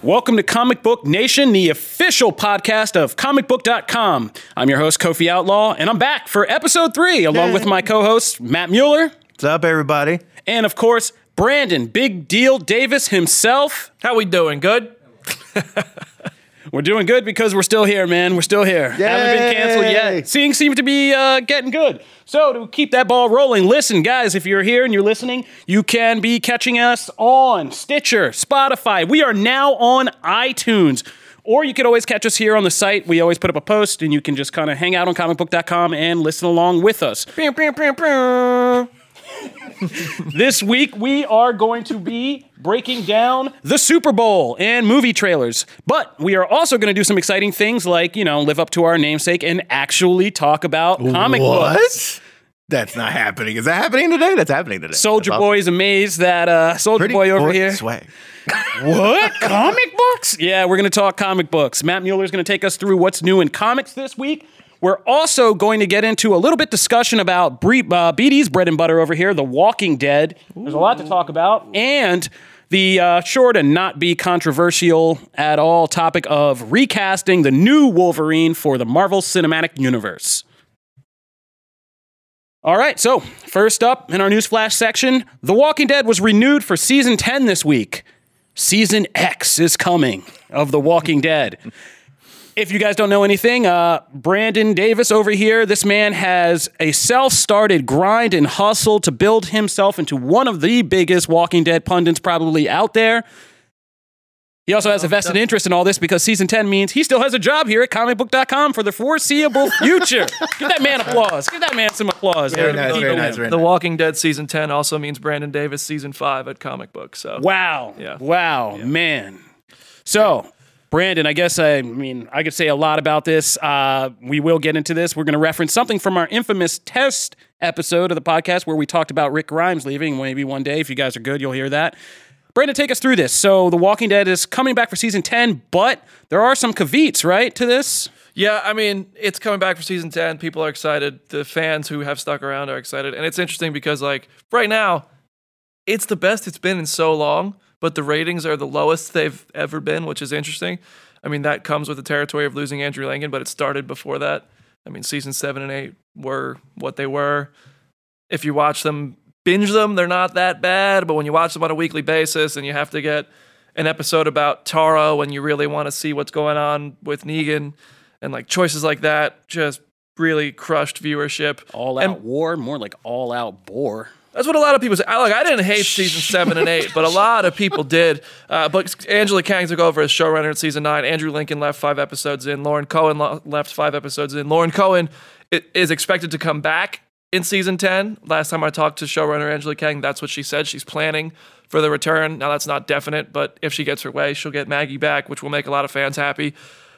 Welcome to Comic Book Nation, the official podcast of comicbook.com. I'm your host, Kofi Outlaw, and I'm back for episode 3, along with my co-host, Matt Mueller. What's up, everybody? And, of course, Brandon Big Deal Davis himself. How we doing? Good? We're doing good because we're still here, man. We're still here. Yay! Haven't been canceled yet. Things seem to be getting good. So to keep that ball rolling, listen, guys, if you're here and you're listening, you can be catching us on Stitcher, Spotify. We are now on iTunes. Or you could always catch us here on the site. We always put up a post, and you can just kind of hang out on comicbook.com and listen along with us. This week, we are going to be breaking down the Super Bowl and movie trailers. But we are also going to do some exciting things like, live up to our namesake and actually talk about comic books. That's not happening. Is that happening today? That's happening today. Soldier Boy is amazed that Soldier Boy over here. Swag. What? Comic books? Yeah, we're going to talk comic books. Matt Mueller is going to take us through what's new in comics this week. We're also going to get into a little bit discussion about BD's bread and butter over here, The Walking Dead. There's a lot to talk about. And the sure to not be controversial at all topic of recasting the new Wolverine for the Marvel Cinematic Universe. All right, so first up in our Newsflash section, The Walking Dead was renewed for Season 10 this week. Season X is coming of The Walking Dead. If you guys don't know anything, Brandon Davis over here, this man has a self-started grind and hustle to build himself into one of the biggest Walking Dead pundits probably out there. He also has a vested interest in all this because Season 10 means he still has a job here at comicbook.com for the foreseeable future. Give that man applause. Give that man some applause. Very nice. The Walking Dead Season 10 also means Brandon Davis Season 5 at Comic Book. So Wow. Yeah. Wow, man. So, Brandon, I guess I could say a lot about this. We will get into this. We're going to reference something from our infamous test episode of the podcast where we talked about Rick Grimes leaving. Maybe one day, if you guys are good, you'll hear that. Brandon, take us through this. So, The Walking Dead is coming back for Season 10, but there are some caveats, right, to this? yeah, it's coming back for Season 10. People are excited. The fans who have stuck around are excited. And it's interesting because, right now, it's the best it's been in so long, but the ratings are the lowest they've ever been, which is interesting. That comes with the territory of losing Andrew Lincoln, but it started before that. Season 7 and 8 were what they were. If you watch them, binge them, they're not that bad, but when you watch them on a weekly basis and you have to get an episode about Tara when you really want to see what's going on with Negan and choices like that, just really crushed viewership. All out war, more like all out bore. That's what a lot of people say. I didn't hate Season 7 and 8, but a lot of people did. But Angela Kang took over as showrunner in Season 9. Andrew Lincoln left 5 episodes in. Lauren Cohen left 5 episodes in. Lauren Cohen is expected to come back in Season 10. Last time I talked to showrunner Angela Kang, that's what she said. She's planning for the return. Now, that's not definite, but if she gets her way, she'll get Maggie back, which will make a lot of fans happy.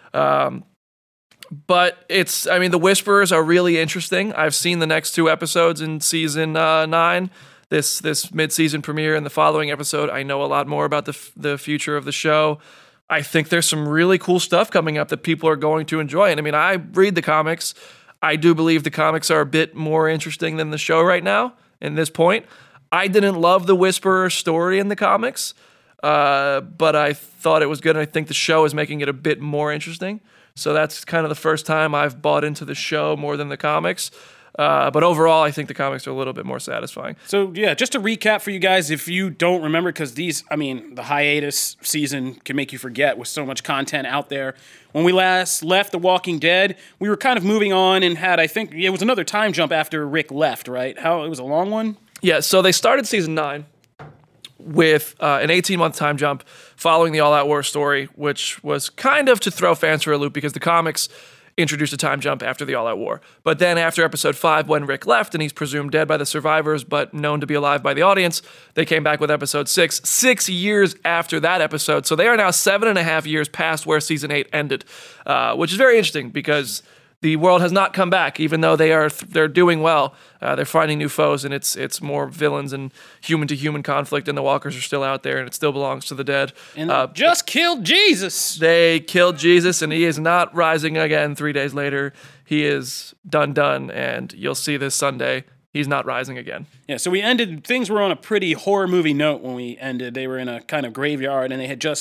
But the Whisperers are really interesting. I've seen the next 2 episodes in Season 9, this mid-season premiere, and the following episode. I know a lot more about the future of the show. I think there's some really cool stuff coming up that people are going to enjoy. And I read the comics. I do believe the comics are a bit more interesting than the show right now, in this point. I didn't love the Whisperer story in the comics, but I thought it was good, and I think the show is making it a bit more interesting. So that's kind of the first time I've bought into the show more than the comics. But overall, I think the comics are a little bit more satisfying. So, yeah, just to recap for you guys, if you don't remember, because the hiatus season can make you forget with so much content out there. When we last left The Walking Dead, we were kind of moving on and had, it was another time jump after Rick left, right? It was a long one? Yeah, so they started Season 9 with an 18-month time jump following the All Out War story, which was kind of to throw fans for a loop because the comics introduced a time jump after the All Out War. But then after episode 5, when Rick left and he's presumed dead by the survivors but known to be alive by the audience, they came back with episode 6 years after that episode. So they are now 7.5 years past where Season 8 ended, which is very interesting because the world has not come back, even though they're doing well. They're finding new foes, and it's more villains and human-to-human conflict, and the walkers are still out there, and it still belongs to the dead. And just killed Jesus. They killed Jesus, and he is not rising again 3 days later. He is done, and you'll see this Sunday. He's not rising again. Yeah, so things were on a pretty horror movie note when we ended. They were in a kind of graveyard, and they had just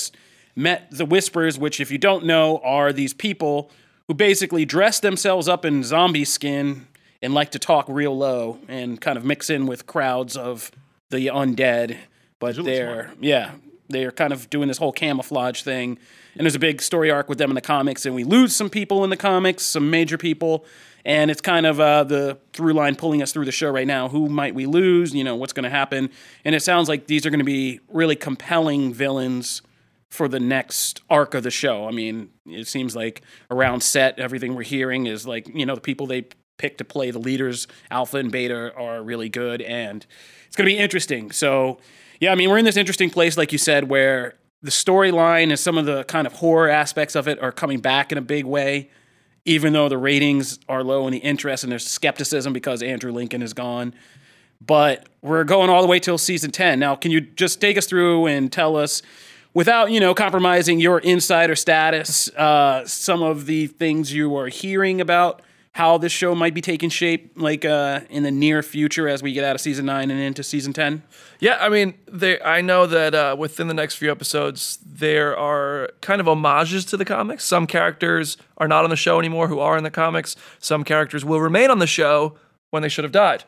met the Whisperers, which, if you don't know, are these people who basically dress themselves up in zombie skin and like to talk real low and kind of mix in with crowds of the undead. But they're kind of doing this whole camouflage thing. And there's a big story arc with them in the comics, and we lose some people in the comics, some major people. And it's kind of the through line pulling us through the show right now. Who might we lose? What's going to happen? And it sounds like these are going to be really compelling villains for the next arc of the show. I mean, it seems like around set, everything we're hearing is like, the people they pick to play the leaders, Alpha and Beta, are really good. And it's going to be interesting. So, yeah, I mean, we're in this interesting place, like you said, where the storyline and some of the kind of horror aspects of it are coming back in a big way, even though the ratings are low and the interest and there's skepticism because Andrew Lincoln is gone. But we're going all the way till season 10. Now, can you just take us through and tell us, without, compromising your insider status, some of the things you are hearing about how this show might be taking shape, like in the near future as we get out of season 9 and into season 10? Yeah, I mean, I know that within the next few episodes, there are kind of homages to the comics. Some characters are not on the show anymore who are in the comics. Some characters will remain on the show when they should have died.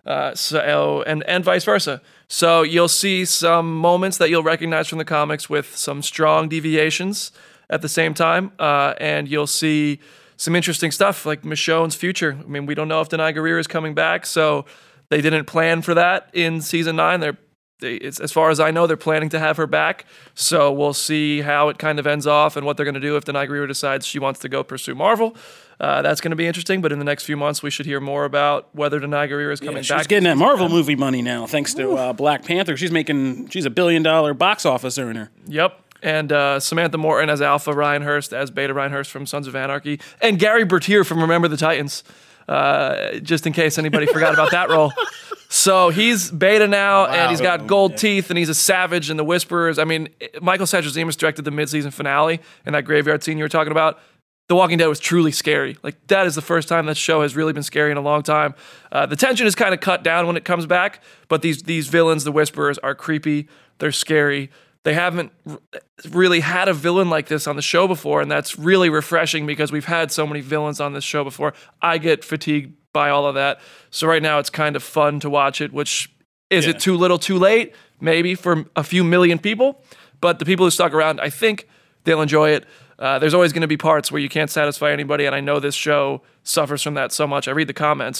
And vice versa. So you'll see some moments that you'll recognize from the comics with some strong deviations at the same time, and you'll see some interesting stuff like Michonne's future. I mean, we don't know if Denai Guerrero is coming back, so they didn't plan for that in season 9. As far as I know, they're planning to have her back, so we'll see how it kind of ends off and what they're going to do if Denai Guerrero decides she wants to go pursue Marvel. That's going to be interesting, but in the next few months, we should hear more about whether Denai Guerrero is coming back. She's getting that Marvel movie money now, thanks to Black Panther. She's $1 billion box office earner. Yep. And Samantha Morton as Alpha, Ryan Hurst as Beta, Ryan Hurst from Sons of Anarchy, and Gary Bertier from Remember the Titans, just in case anybody forgot about that role. So he's Beta now, and he's got gold teeth, and he's a savage in the Whisperers. I mean, Michael Satrazemis directed the mid-season finale in that graveyard scene you were talking about. The Walking Dead was truly scary. Like, that is the first time that show has really been scary in a long time. The tension is kind of cut down when it comes back, but these villains, the Whisperers, are creepy. They're scary. They haven't really had a villain like this on the show before, and that's really refreshing because we've had so many villains on this show before. I get fatigued by all of that. So right now it's kind of fun to watch it, which is it too little too late? Maybe for a few million people, but the people who stuck around, I think they'll enjoy it. There's always going to be parts where you can't satisfy anybody, and I know this show suffers from that so much. I read the comments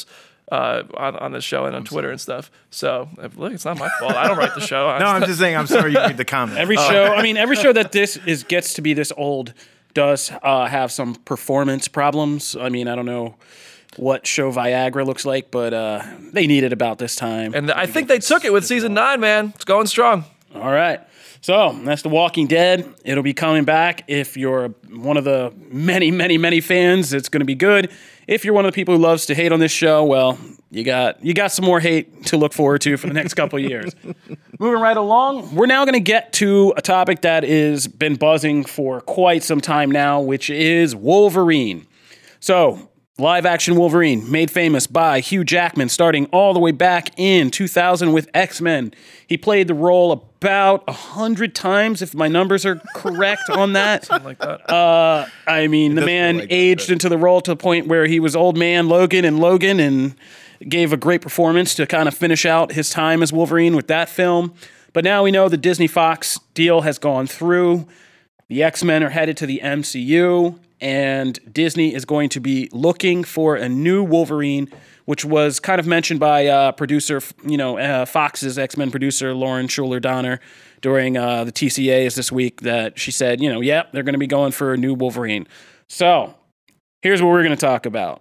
on this show and on Twitter and stuff. So look, it's not my fault. I don't write the show. No, I'm just saying. I'm sorry you read the comments. Every show that gets to be this old does have some performance problems. I mean, I don't know what show Viagra looks like, but they need it about this time. And I think they took it with season 9, man. It's going strong. All right. So that's The Walking Dead. It'll be coming back. If you're one of the many, many, many fans, it's going to be good. If you're one of the people who loves to hate on this show, well, you got some more hate to look forward to for the next couple of years. Moving right along, we're now going to get to a topic that has been buzzing for quite some time now, which is Wolverine. So, live-action Wolverine, made famous by Hugh Jackman, starting all the way back in 2000 with X-Men. He played the role about 100 times, if my numbers are correct on that. Something like that. I mean, the man aged into the role to the point where he was old man Logan and gave a great performance to kind of finish out his time as Wolverine with that film. But now we know the Disney-Fox deal has gone through. The X-Men are headed to the MCU. And Disney is going to be looking for a new Wolverine, which was kind of mentioned by producer, Fox's X-Men producer, Lauren Schuler Donner, during the TCAs this week, that she said, they're going to be going for a new Wolverine. So here's what we're going to talk about.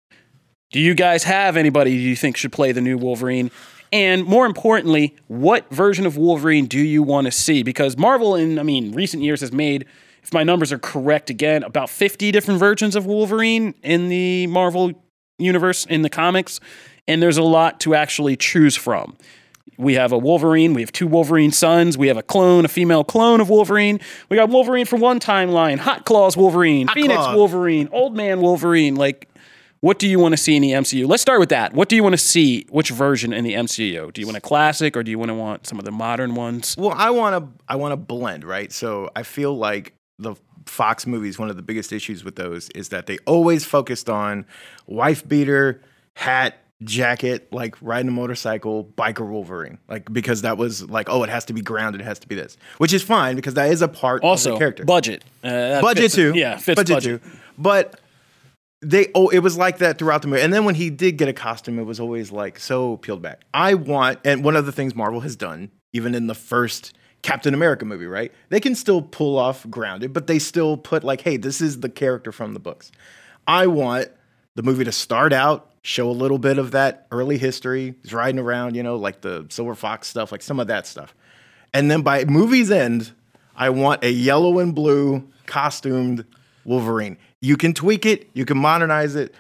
Do you guys have anybody you think should play the new Wolverine? And more importantly, what version of Wolverine do you want to see? Because Marvel in, recent years has made, if my numbers are correct again, about 50 different versions of Wolverine in the Marvel universe, in the comics, and there's a lot to actually choose from. We have a Wolverine, we have 2 Wolverine sons, we have a female clone of Wolverine, we got Wolverine from one timeline, Hot Claws Wolverine, Phoenix Wolverine, Old Man Wolverine, What do you want to see in the MCU? Let's start with that. What do you want to see? Which version in the MCU? Do you want a classic or do you want some of the modern ones? Well, I want to blend, right? So I feel like the Fox movies, one of the biggest issues with those is that they always focused on wife beater, hat, jacket, like riding a motorcycle, biker Wolverine, like because that was like, oh, it has to be grounded, it has to be this, which is fine because that is a part of the character. Budget, budget fits, too, yeah, fits budget too, but. It was like that throughout the movie. And then when he did get a costume, it was always like so peeled back. And one of the things Marvel has done, even in the first Captain America movie, right? They can still pull off grounded, but they still put like, hey, this is the character from the books. I want the movie to start out, show a little bit of that early history. He's riding around, like the Silver Fox stuff, like some of that stuff. And then by movie's end, I want a yellow and blue costumed Wolverine. You can tweak it, you can modernize it.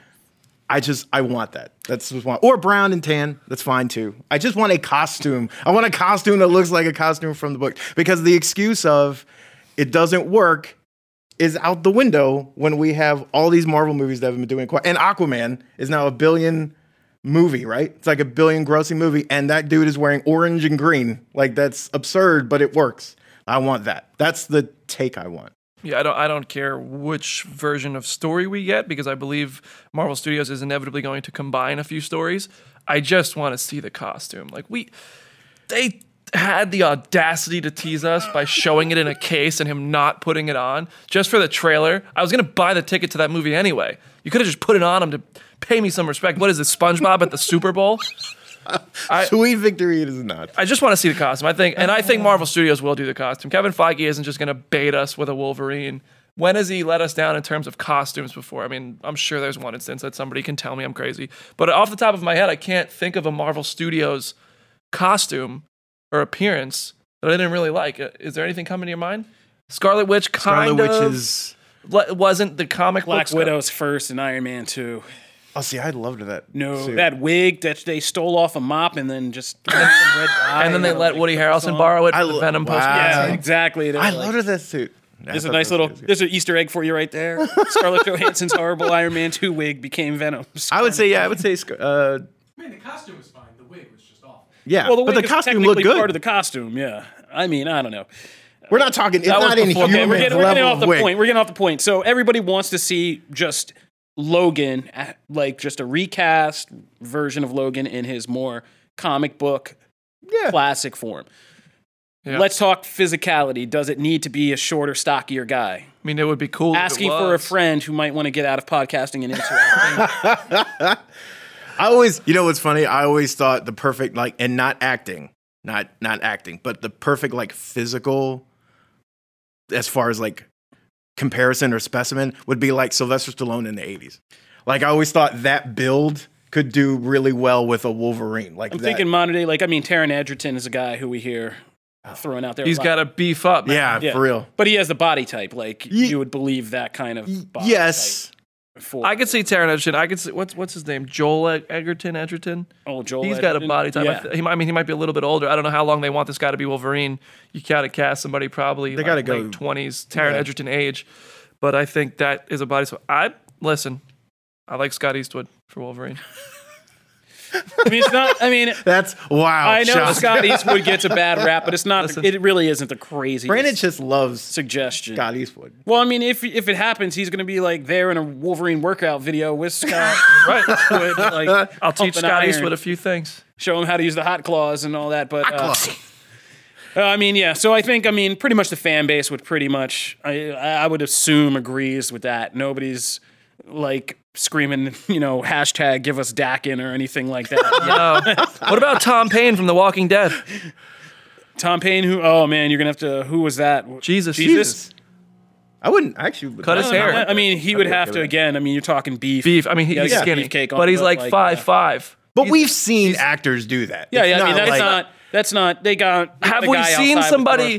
I want that. That's just one. Or brown and tan, that's fine too. I just want a costume. I want a costume that looks like a costume from the book. Because the excuse of it doesn't work is out the window when we have all these Marvel movies that have been doing and Aquaman is now $1 billion movie, right? It's like $1 billion grossing movie, and that dude is wearing orange and green. Like that's absurd, but it works. I want that. That's the take I want. Yeah, I don't care which version of story we get because I believe Marvel Studios is inevitably going to combine a few stories. I just want to see the costume. Like they had the audacity to tease us by showing it in a case and him not putting it on just for the trailer. I was gonna buy the ticket to that movie anyway. You could have just put it on him to pay me some respect. What is this, SpongeBob at the Super Bowl? Sweet victory it is not. I just want to see the costume. I think Marvel Studios will do the costume. Kevin Feige isn't just going to bait us with a Wolverine. When has he let us down in terms of costumes before? I mean, I'm sure there's one instance that somebody can tell me I'm crazy. But off the top of my head, I can't think of a Marvel Studios costume or appearance that I didn't really like. Is there anything coming to your mind? Scarlet Witch wasn't the comic Black books. Widow's first and Iron Man 2. Oh, see, I loved that. No, suit. that wig that they stole off a mop and then just some red dye. And then they let Woody Harrelson borrow it for the Venom post. Yeah, exactly. I loved that suit. There's a nice little. There's an Easter egg for you right there. Scarlett Johansson's horrible Iron Man 2 wig became Venom. I would say. I mean, the costume was fine. The wig was just awful. Yeah, well, but the costume looked good. Part of the costume, yeah. I mean, I don't know. We're not talking. It's not in human we're getting off the wig. point. We're getting off the point. So everybody wants to see just Logan, like just a recast version of Logan in his more comic book classic form. Yeah. Let's talk physicality. Does it need to be a shorter, stockier guy? I mean, it would be cool. Asking for a friend who might want to get out of podcasting and into acting. I always, what's funny? I always thought the perfect, and not acting, not acting, but the perfect, physical, as far as, comparison or specimen, would be like Sylvester Stallone in the 80s. I always thought that build could do really well with a Wolverine. I'm thinking modern day, Taron Egerton is a guy who we hear throwing out there. He's got to beef up, man. Yeah, for real. But he has the body type. You would believe that kind of body yes. type. I could see Taron Egerton. I could see what's his name? Joel Egerton. Oh, Joel. He's Egerton. got a body type. Yeah. He might be a little bit older. I don't know how long they want this guy to be Wolverine. You gotta cast somebody probably they gotta go late 20s, Taron Egerton age. But I think that is a body. So I like Scott Eastwood for Wolverine. I mean, it's not. I mean, that's wow. I know Scott Eastwood gets a bad rap, but it's not. It really isn't the crazy. Brandon just loves suggestion. Scott Eastwood. Well, I mean, if it happens, he's going to be there in a Wolverine workout video with Scott. Right. Eastwood, I'll teach Scott Eastwood a few things. Show him how to use the hot claws and all that. But I mean, yeah. So I think, pretty much the fan base would pretty much, I would assume, agrees with that. Nobody's screaming, hashtag give us Dakin or anything like that. What about Tom Payne from The Walking Dead? Tom Payne, you're going to have to, who was that? Jesus. I wouldn't actually cut his hair. I mean, he would have to, again, you're talking beef. I mean, he's skinny, beefcake but he's 5'5". But we've seen actors do that. That's not, they got, have we seen somebody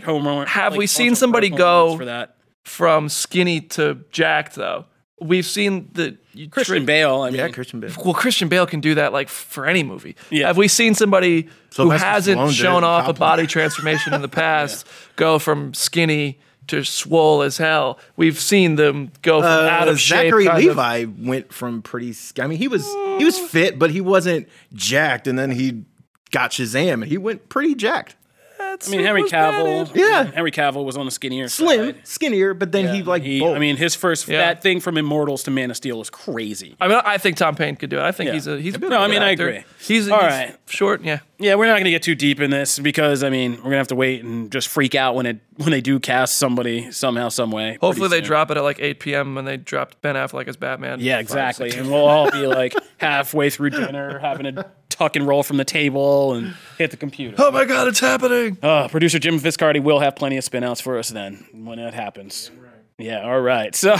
go for that? From skinny to jacked, though? We've seen Christian Bale. Christian Bale. Well, Christian Bale can do that for any movie. Yeah. Have we seen somebody who hasn't shown off a body transformation in the past go from skinny to swole as hell. We've seen them go from out of shape. Zachary kind of. Levi went from I mean, he was fit, but he wasn't jacked. And then he got Shazam, and he went pretty jacked. I mean, Henry Cavill. Yeah. Henry Cavill was on the skinnier Slim, side. skinnier, but then he bulked. I mean, his first that thing from Immortals to Man of Steel is crazy. I mean, I think Tom Payne could do it. I think he's a No, I mean, I actor. agree. He's All right. short, yeah. Yeah, we're not going to get too deep in this because I mean, we're going to have to wait and just freak out when they do cast somebody somehow, some way. Hopefully they pretty soon. drop it at like 8 p.m. when they dropped Ben Affleck as Batman. Yeah, exactly. And we'll all be like halfway through dinner, having to tuck and roll from the table and hit the computer. Oh my God, it's happening! Producer Jim Viscardi will have plenty of spin-outs for us then when that happens. Yeah, all right. So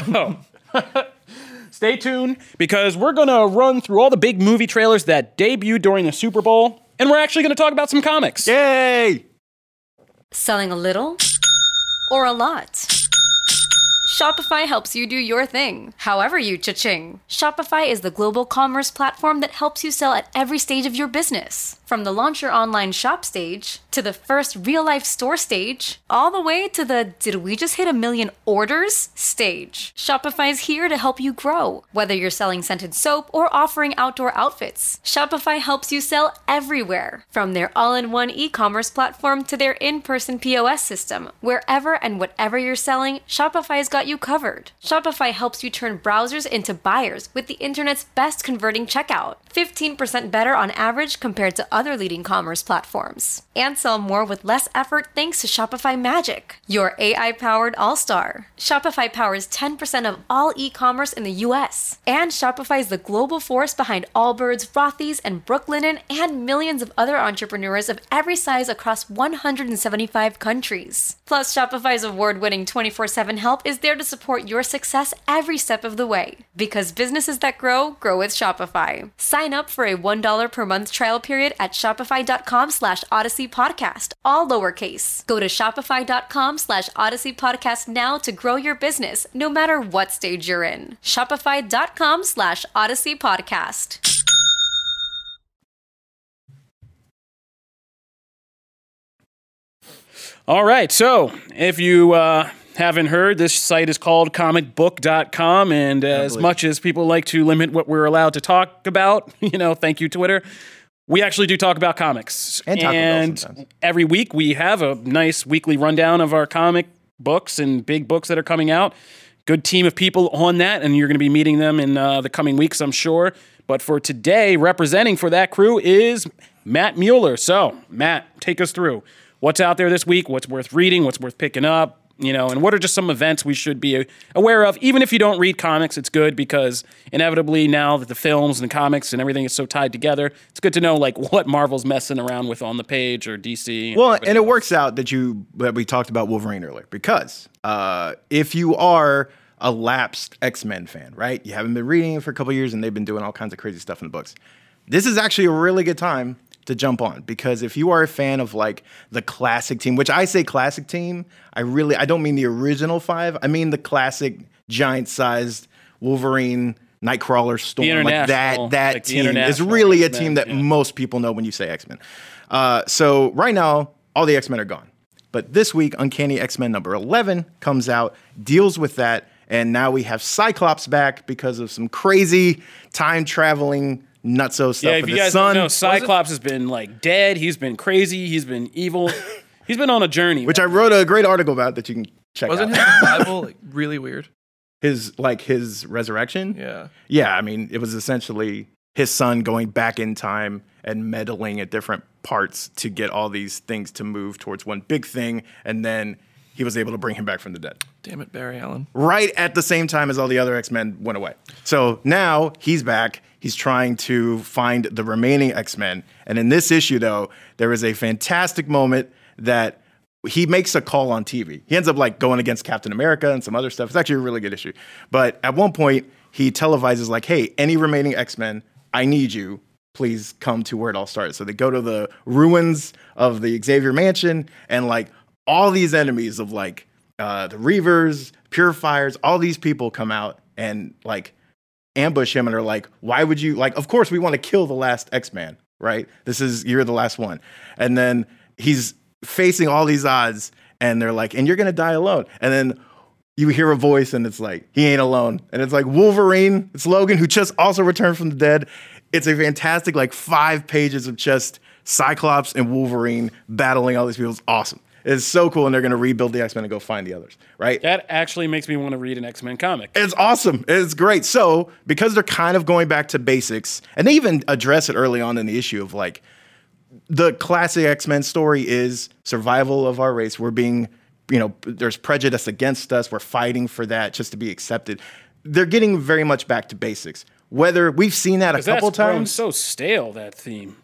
stay tuned because we're going to run through all the big movie trailers that debuted during the Super Bowl, and we're actually going to talk about some comics. Yay! Selling a little or a lot? Shopify helps you do your thing, however you cha-ching. Shopify is the global commerce platform that helps you sell at every stage of your business. From the launch your online shop stage, to the first real-life store stage, all the way to the did we just hit 1 million orders stage. Shopify's here to help you grow. Whether you're selling scented soap or offering outdoor outfits, Shopify helps you sell everywhere. From their all-in-one e-commerce platform to their in-person POS system. Wherever and whatever you're selling, Shopify's got you covered. Shopify helps you turn browsers into buyers with the internet's best converting checkout. 15% better on average compared to other leading commerce platforms. And sell more with less effort thanks to Shopify Magic, your AI-powered all-star. Shopify powers 10% of all e-commerce in the US. And Shopify is the global force behind Allbirds, Rothy's, and Brooklinen, and millions of other entrepreneurs of every size across 175 countries. Plus, Shopify's award-winning 24/7 help is there to support your success every step of the way. Because businesses that grow with Shopify. Sign up for a $1 per month trial period at shopify.com/Odyssey Podcast, all lowercase. Go to shopify.com/Odyssey Podcast now to grow your business, no matter what stage you're in. Shopify.com/Odyssey Podcast. All right, so if you haven't heard, this site is called comicbook.com, and as much as people like to limit what we're allowed to talk about, thank you, Twitter, we actually do talk about comics. And Taco Bell sometimes. Every week we have a nice weekly rundown of our comic books and big books that are coming out. Good team of people on that, and you're going to be meeting them in the coming weeks, I'm sure. But for today, representing for that crew is Matt Mueller. So, Matt, take us through. What's out there this week? What's worth reading? What's worth picking up? And what are just some events we should be aware of? Even if you don't read comics, it's good because inevitably now that the films and comics and everything is so tied together, it's good to know what Marvel's messing around with on the page or DC. Well, and it works out that we talked about Wolverine earlier because if you are a lapsed X-Men fan, right? You haven't been reading it for a couple of years and they've been doing all kinds of crazy stuff in the books. This is actually a really good time to jump on because if you are a fan of the classic team, which I say classic team, I don't mean the original 5. I mean the classic giant-sized Wolverine, Nightcrawler, Storm, that team is really a team that most people know when you say X-Men. So right now, all the X-Men are gone. But this week, Uncanny X-Men number 11 comes out, deals with that, and now we have Cyclops back because of some crazy time-traveling nutso stuff. Yeah, if you guys don't know, Cyclops has been dead. He's been crazy. He's been evil. He's been on a journey. Which I wrote a great article about that you can check out. Wasn't his Bible really weird? His resurrection? Yeah. Yeah, I mean, it was essentially his son going back in time and meddling at different parts to get all these things to move towards one big thing, and then he was able to bring him back from the dead. Damn it, Barry Allen. Right at the same time as all the other X-Men went away. So now he's back. He's trying to find the remaining X-Men. And in this issue, though, there is a fantastic moment that he makes a call on TV. He ends up going against Captain America and some other stuff. It's actually a really good issue. But at one point, he televises hey, any remaining X-Men, I need you. Please come to where it all started. So they go to the ruins of the Xavier Mansion and all these enemies of the Reavers, Purifiers, all these people come out and ambush him and are why would you of course we want to kill the last X-Man, right? You're the last one. And then he's facing all these odds and they're like, and you're gonna die alone. And then you hear a voice, and it's like, he ain't alone. And it's like Wolverine, it's Logan, who just also returned from the dead. It's a fantastic, like 5 pages of just Cyclops and Wolverine battling all these people. It's awesome. It's so cool, and they're gonna rebuild the X-Men and go find the others, right? That actually makes me want to read an X-Men comic. It's awesome. It's great. So, because they're kind of going back to basics, and they even address it early on in the issue of like, the classic X-Men story is survival of our race. We're being, there's prejudice against us. We're fighting for that just to be accepted. They're getting very much back to basics. Whether we've seen that a couple That's grown times. so stale, that theme.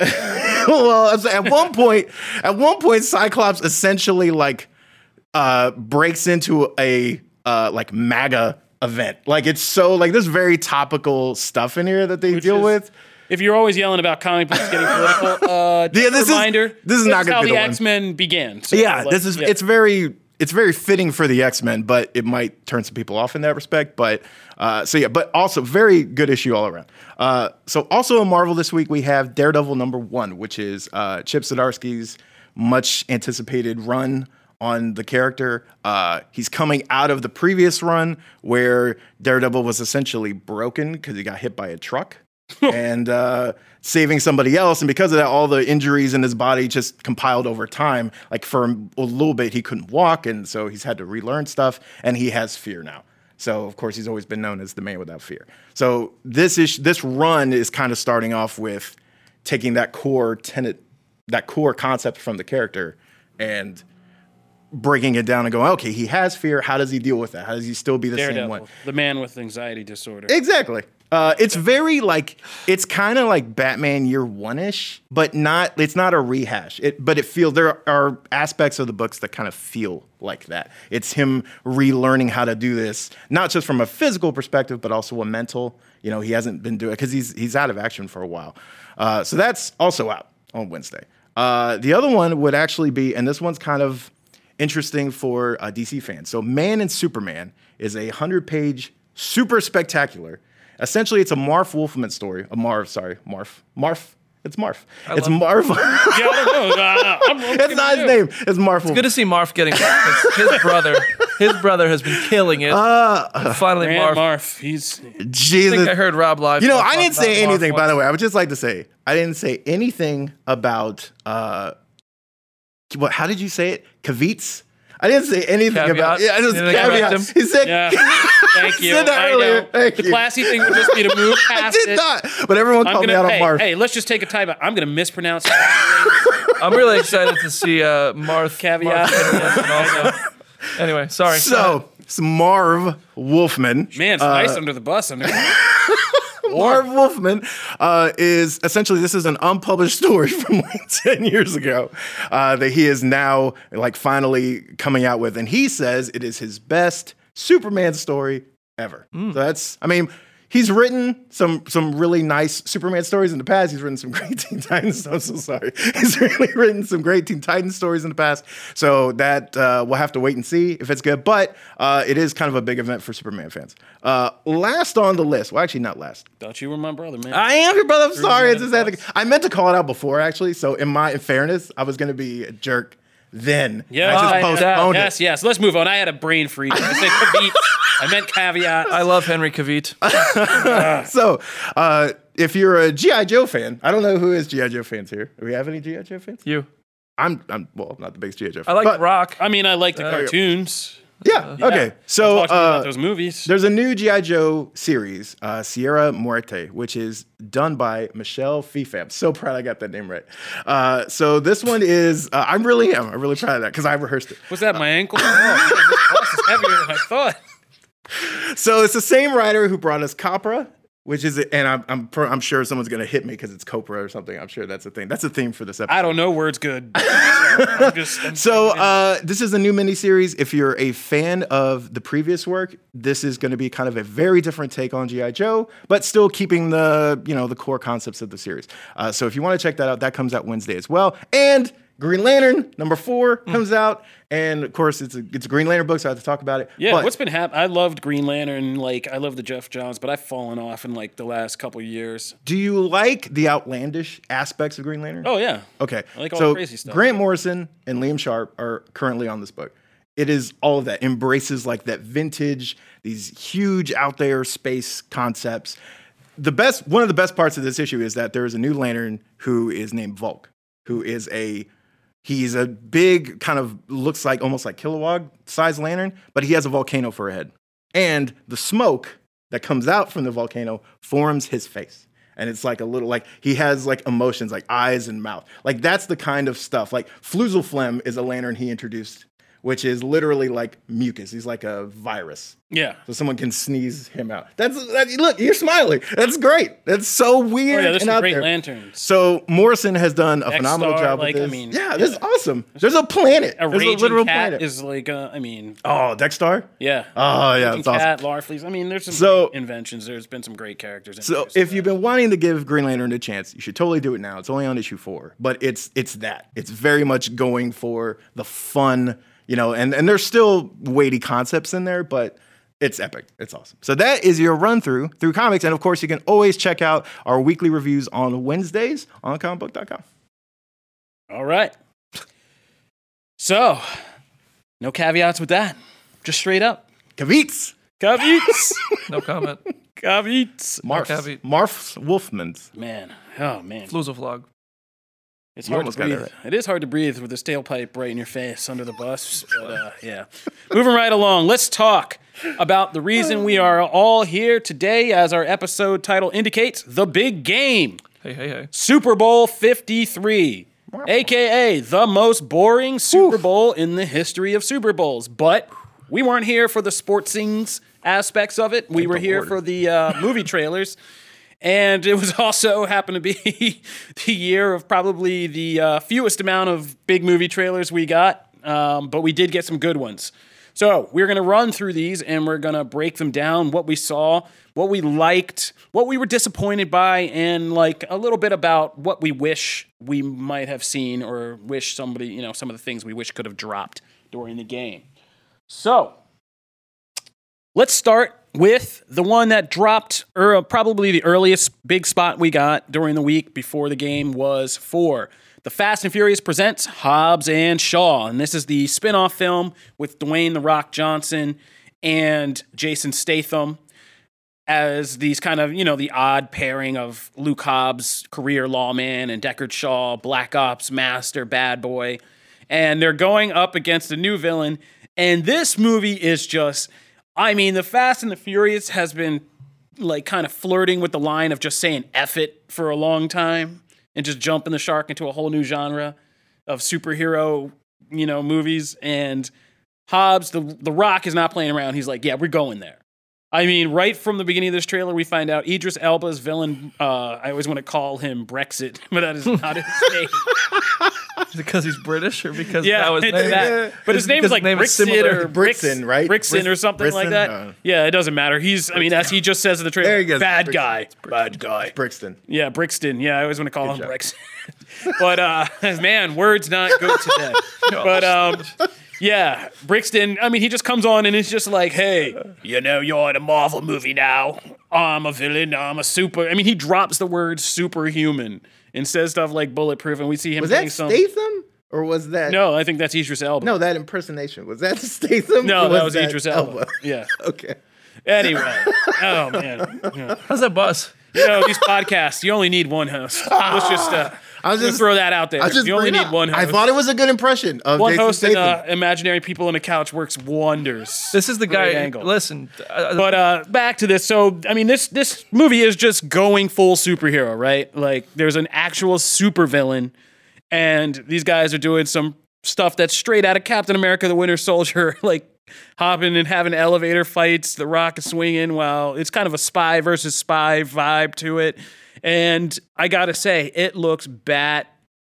Well, at one point, Cyclops essentially breaks into a like MAGA event. Like, it's so like there's very topical stuff in here that they deal with. If you're always yelling about comic books getting political, this reminder. This is not going how to be the the one. X-Men began. So Yeah, like, this is it's very fitting for the X-Men, but it might turn some people off in that respect. But but also very good issue all around. So also in Marvel this week we have Daredevil #1, which is Chip Zdarsky's much anticipated run on the character. He's coming out of the previous run where Daredevil was essentially broken because he got hit by a truck. and saving somebody else. And because of that, all the injuries in his body just compiled over time. Like for a little bit, he couldn't walk. And so he's had to relearn stuff. And he has fear now. So, of course, he's always been known as the man without fear. So this run is kind of starting off with taking that core concept from the character and breaking it down and going, okay, he has fear. How does he deal with that? How does he still be the Daredevil, same one? the man with anxiety disorder. Exactly. It's very it's kind of like Batman Year One-ish, but it's not a rehash. But it feels, there are aspects of the books that kind of feel like that. It's him relearning how to do this, not just from a physical perspective, but also a mental. He hasn't been doing it because he's out of action for a while. So that's also out on Wednesday. The other one would actually be, and this one's kind of interesting for DC fans. So Man and Superman is a 100-page, super spectacular. Essentially, it's a Marv Wolfman story. Marv. It's Marv. It's Marv. Yeah, I don't know. It's not his name. It's Marv. It's good to see Marv getting his brother has been killing it. And finally, Marv. He's Jesus. I think I heard Rob live. I didn't say anything. By the way, I would just like to say I didn't say anything about how did you say it? Kavitz. I didn't say anything about. Yeah, it was caveat. He said. Yeah. Thank you. Said that earlier. Thank the you. classy thing would just be to move past I did not. But everyone called me out on Marv. Hey, let's just take a time out. I'm going to mispronounce. I'm really excited to see Marv Caveat. Also. Anyway, sorry. So it's Marv Wolfman. Man, it's nice under the bus. Marv Wolfman is essentially, this is an unpublished story from like 10 years ago that he is now finally coming out with. And he says it is his best Superman story ever. So that's, he's written some really nice Superman stories in the past. He's written some great Teen Titans. I'm so sorry. He's really written some great Teen Titans stories in the past. So that we'll have to wait and see if it's good. But it is kind of a big event for Superman fans. Last on the list. Well, actually, not last. Thought you were my brother, man. I am your brother. I'm sorry. I meant to call it out before, actually. So in fairness, I was going to be a jerk then. Yeah, I just postponed it. Yes. Let's move on. I had a brain freeze. I said Kavit. I meant caveat. I love Henry Cavill. So, if you're a G.I. Joe fan, I don't know who is G.I. Joe fans here. Do we have any G.I. Joe fans? You. I'm not the biggest G.I. Joe fan. I like Rock. I like the cartoons. Yeah. Okay. So Talk to me about those movies. there's a new G.I. Joe series, Sierra Muerte, which is done by Michelle Pfeiffer. I'm so proud I got that name right. So this one is, I'm really proud of that because I rehearsed it. Was that my ankle? Oh, man, this bus is heavier than I thought. So it's the same writer who brought us Copra, which is, and I'm sure someone's gonna hit me because it's Copra or something. I'm sure that's a thing. That's a theme for this episode. I don't know. Word's good. So this is a new miniseries. If you're a fan of the previous work, this is going to be kind of a very different take on G.I. Joe, but still keeping the core concepts of the series. So if you want to check that out, that comes out Wednesday as well. And Green Lantern #4 comes out, and of course it's a Green Lantern book, so I have to talk about it. Yeah, But what's been happening? I loved Green Lantern. Like, I love the Jeff Johns, but I've fallen off in like the last couple of years. do you like the outlandish aspects of Green Lantern? Oh yeah. Okay. I like all so the crazy stuff. Grant Morrison and Liam Sharp are currently on this book. It is all of that. Embraces like that vintage, these huge out there space concepts. One of the best parts of this issue is that there is a new Lantern who is named Volk, who is he's a big kind of looks like almost like Kilowog sized lantern, but he has a volcano for a head. And the smoke that comes out from the volcano forms his face. And it's like a little, like he has like emotions, like eyes and mouth. Like that's the kind of stuff. Like Fluzelflem is a lantern he introduced, which is literally like mucus. He's like a virus. Yeah. So someone can sneeze him out. Look, you're smiling. That's great. That's so weird. Oh, yeah, there's and some out great there. lanterns. So Morrison has done a phenomenal X-Star, job like, with I this. mean, yeah, this is awesome. There's a planet. A There's a raging literal cat planet. is like, I mean, Oh, Dexstar? yeah. Oh, yeah, Raging it's awesome. cat, Larfleeze. I mean, there's some So- great inventions. There's been some great characters. So introduced if to you've that. been wanting to give Green Lantern a chance, you should totally do it now. It's only on issue 4, but it's that. It's very much going for the fun, and there's still weighty concepts in there, but it's epic. It's awesome. So that is your run through comics, and of course you can always check out our weekly reviews on Wednesdays on comicbook.com. All right. So, no caveats with that. Just straight up. Kavitz, Caveats. No comment. Caveats. caveat. Marfs Wolfmans. Man. Oh, man. Fluzoflog. It's You hard to almost got it breathe. right. It is hard to breathe with this tailpipe right in your face under the bus. But yeah. Moving right along, let's talk about the reason we are all here today, as our episode title indicates, the big game. Hey. Super Bowl 53, aka the most boring Super Bowl in the history of Super Bowls. But we weren't here for the sports scenes aspects of it. We were here for the movie trailers. And it was also happened to be the year of probably the fewest amount of big movie trailers we got, but we did get some good ones. So we're going to run through these and we're going to break them down, what we saw, what we liked, what we were disappointed by, and like a little bit about what we wish we might have seen or wish somebody, some of the things we wish could have dropped during the game. So let's start with the one that dropped, or probably the earliest big spot we got during the week before the game was for The Fast and Furious presents Hobbs and Shaw. And this is the spin-off film with Dwayne "The Rock" Johnson and Jason Statham as these kind of, the odd pairing of Luke Hobbs, career lawman, and Deckard Shaw, Black Ops master, bad boy. And they're going up against a new villain. And this movie is just... The Fast and the Furious has been like kind of flirting with the line of just saying F it for a long time and just jumping the shark into a whole new genre of superhero, movies. And Hobbs, the Rock, is not playing around. He's like, yeah, we're going there. Right from the beginning of this trailer, we find out Idris Elba's villain, I always want to call him Brexit, but that is not his name. Is it because he's British or because Yeah, that was it's name? that. But his name is like name is Brixton similar. or Brixton, right? Brixton or something like Brixton? that. Yeah, it doesn't matter. He's, as he just says in the trailer, There he goes. bad Brixton. guy. Bad guy. Brixton. Yeah, Brixton. Yeah, I always want to call him job. Brixton. But, man, words not good today. But, yeah, Brixton, he just comes on and it's just like, hey, you're in a Marvel movie now. I'm a villain. I'm a he drops the word superhuman and says stuff like bulletproof, and we see him Was saying that something. Statham? Or was that... No, I think that's Idris Elba. No, that impersonation. Was that Statham? No, or that was Idris Elba. Yeah. Okay. Anyway. Oh, man. Yeah. How's that buzz? These podcasts, you only need one host. Let's just, I was just throw that out there. You only need one host. I thought it was a good impression of One Jason host Statham. and imaginary people on a couch works wonders. This is the Great guy. angle. Listen, But back to this. So, this movie is just going full superhero, right? Like, there's an actual supervillain, and these guys are doing some stuff that's straight out of Captain America: The Winter Soldier, like hopping and having elevator fights. The Rock is swinging while it's kind of a spy versus spy vibe to it. And I gotta say, it looks bat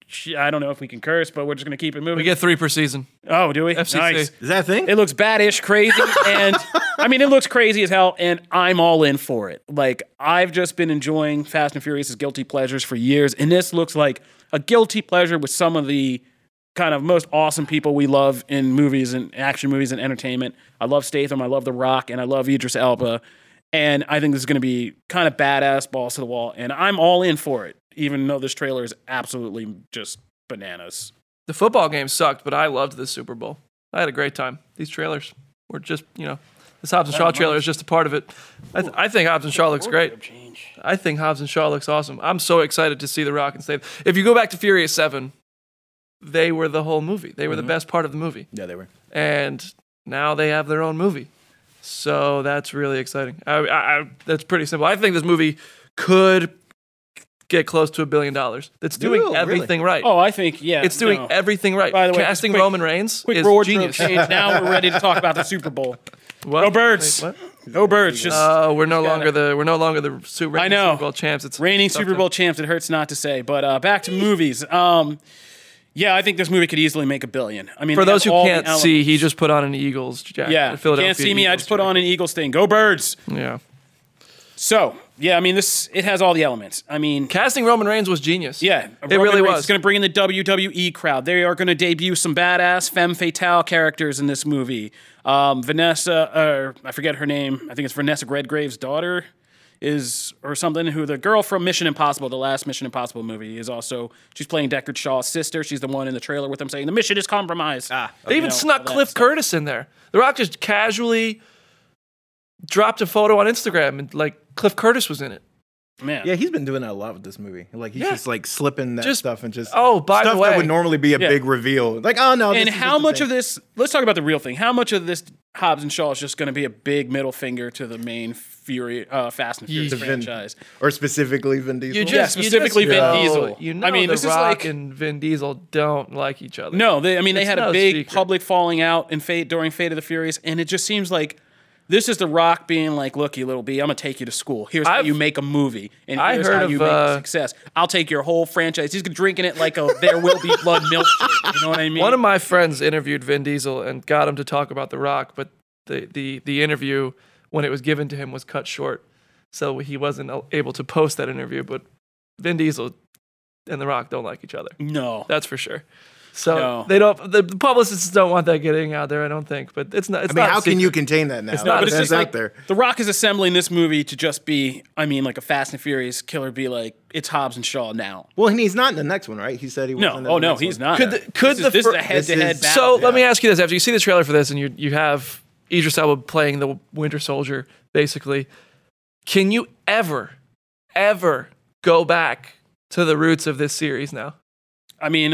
I don't know if we can curse, but we're just going to keep it moving. We get 3 per season. Oh, do we? FCC. Nice. Is that a thing? It looks badish crazy. And I mean, it looks crazy as hell. And I'm all in for it. Like, I've just been enjoying Fast and Furious as guilty pleasures for years. And this looks like a guilty pleasure with some of the kind of most awesome people we love in movies and action movies and entertainment. I love Statham. I love The Rock. And I love Idris Elba. And I think this is going to be kind of badass, balls to the wall. And I'm all in for it, even though this trailer is absolutely just bananas. The football game sucked, but I loved this Super Bowl. I had a great time. These trailers were just, this Hobbs and Shaw trailer is just a part of it. I think Hobbs and Shaw looks great. I think Hobbs and Shaw looks awesome. I'm so excited to see The Rock and Statham. If you go back to Furious 7, they were the whole movie. They were the best part of the movie. Yeah, they were. And now they have their own movie. So that's really exciting. That's pretty simple. I think this movie could get close to $1 billion. It's doing Really? everything right. Oh, I think, yeah. It's doing no. everything right. By the way, Casting quick- Roman Reigns Quick is wardrobe genius. change. Now we're ready to talk about the Super Bowl. What? Go Birds. Wait, Go Birds. Just we're no longer the Super I know. Bowl champs. It's reigning tough Super to- Bowl champs. It hurts not to say. But back to movies. Yeah, I think this movie could easily make $1 billion. I mean, For they those have who all the can't elements. see, he just put on an Eagles jacket. Yeah, a Philadelphia can't see me. I Eagles just put jersey. on an Eagles thing. Go Birds. Yeah. So yeah, I mean, it has all the elements. I mean, Casting Roman Reigns was genius. yeah, it really was. It's going to bring in the WWE crowd. They are going to debut some badass femme fatale characters in this movie. Vanessa, I forget her name. I think it's Vanessa Redgrave's daughter or something, who the girl from Mission Impossible, the last Mission Impossible movie, is also, she's playing Deckard Shaw's sister. She's the one in the trailer with him saying, the mission is compromised. They even snuck Cliff Curtis in there. The Rock just casually dropped a photo on Instagram and like Cliff Curtis was in it. Man. Yeah, he's been doing that a lot with this movie. Like he's Yeah. just like slipping that Just- stuff and just oh, by the stuff way. that would normally be a Yeah. big reveal. Like, oh no. And how much of this, let's talk about the real thing. How much of this Hobbs and Shaw is just going to be a big middle finger to the main Fast and Furious franchise? or specifically Vin Diesel? specifically Vin Diesel. You know, I mean, The this is Rock like- and Vin Diesel don't like each other. No, they had a no big secret. public falling out during Fate of the Furious, and it just seems like this is The Rock being like, look, you little B, I'm going to take you to school. Here's how you make a movie, and I here's heard how you of, make a success. I'll take your whole franchise. He's drinking it like a There Will Be Blood milkshake. You know what I mean? One of my friends interviewed Vin Diesel and got him to talk about The Rock, but the interview, when it was given to him, was cut short. So he wasn't able to post that interview, but Vin Diesel and The Rock don't like each other. No. That's for sure. So No. they don't. The publicists don't want that getting out there. I don't think, but it's not. It's I mean, not a how can secret. you contain that now? not- but it's That's just out like there. The Rock is assembling this movie to just be, I mean, like a Fast and Furious killer, be like, it's Hobbs and Shaw now. Well, and he's not in the next one, right? He said he No, wasn't. oh in the no, next he's one. not. Could this the is fir- a head-to-head this is- battle. So let me ask you this: after you see the trailer for this, and you have Idris Elba playing the Winter Soldier, basically, can you ever go back to the roots of this series now? I mean,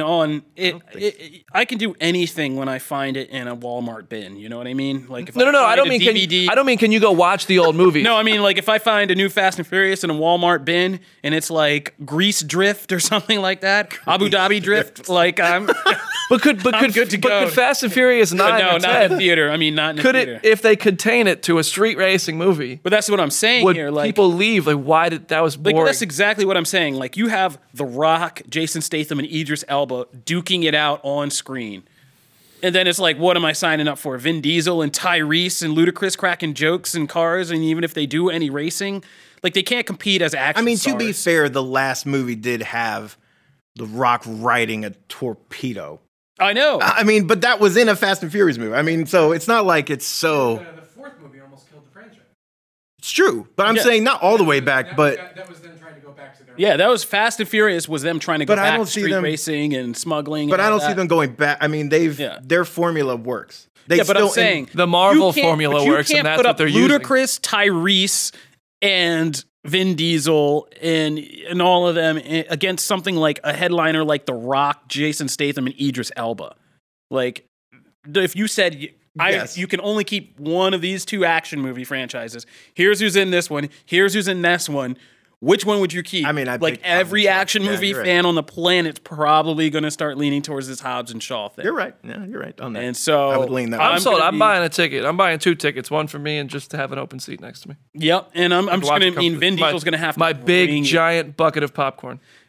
I can do anything when I find it in a Walmart bin. You know what I mean? Like, if No. I find don't a mean. DVD. Can you go watch the old movie? No, I mean, like, if I find a new Fast and Furious in a Walmart bin and it's like Grease Drift or something like that, Abu Dhabi Drift, like I'm. But could good to go. Fast and Furious 9 But no, or not 10, in theater. I mean, not in the could theater. it, if they contain it to a street racing movie, But that's what I'm saying would here. Like, people leave? Like, why did that was like boring? that's exactly what I'm saying. Like, you have The Rock, Jason Statham, and Idris Elba duking it out on screen. And then it's like, what am I signing up for? Vin Diesel and Tyrese and Ludacris cracking jokes in cars, and even if they do any racing, like they can't compete as action I mean, stars. to be fair, the last movie did have The Rock riding a torpedo. I know. I mean, but that was in a Fast and Furious movie. I mean, so it's not like it's so. The fourth movie almost killed the franchise. It's true, but I'm Yeah. saying not all the way back. But That was them trying to go back to their. Yeah, that was Fast and Furious was them trying to go But I back don't to see street them- racing and smuggling. but and I all don't see that. them going back. I mean, Yeah. their formula works. They Yeah, but I'm still- saying The Marvel you can't- formula but you works, and can't that's put what up they're using. Ludacris, Tyrese, and Vin Diesel and all of them against something like a headliner like The Rock, Jason Statham, and Idris Elba. Like, if you said Yes. you can only keep one of these two action movie franchises. Here's who's in this one. Here's who's in this one. Which one would you keep? I mean, I'd like pick Hobbs every and Shaw. action Yeah, movie you're right. fan on the planet's probably going to start leaning towards this Hobbs and Shaw thing. You're right. Yeah, you're right on that. And so I would lean that way. I'm sold. gonna I'm be- buying a ticket. I'm buying 2 tickets, one for me and just to have an open seat next to me. Yep, and I'm just Watch going it to mean come- Vin my- Diesel's going to have to my big bring- giant bucket of popcorn.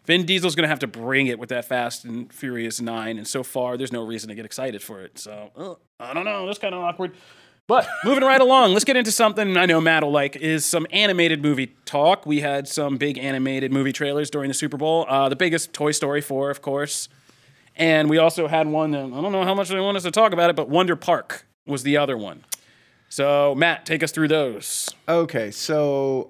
Vin Diesel's going to have to bring it with that Fast and Furious 9, and so far, there's no reason to get excited for it. So, I don't know. That's kind of awkward. But moving right along, let's get into something I know Matt will like, is some animated movie talk. We had some big animated movie trailers during the Super Bowl. The biggest, Toy Story 4, of course. And we also had one that, I don't know how much they want us to talk about it, but Wonder Park was the other one. So, Matt, take us through those. Okay, so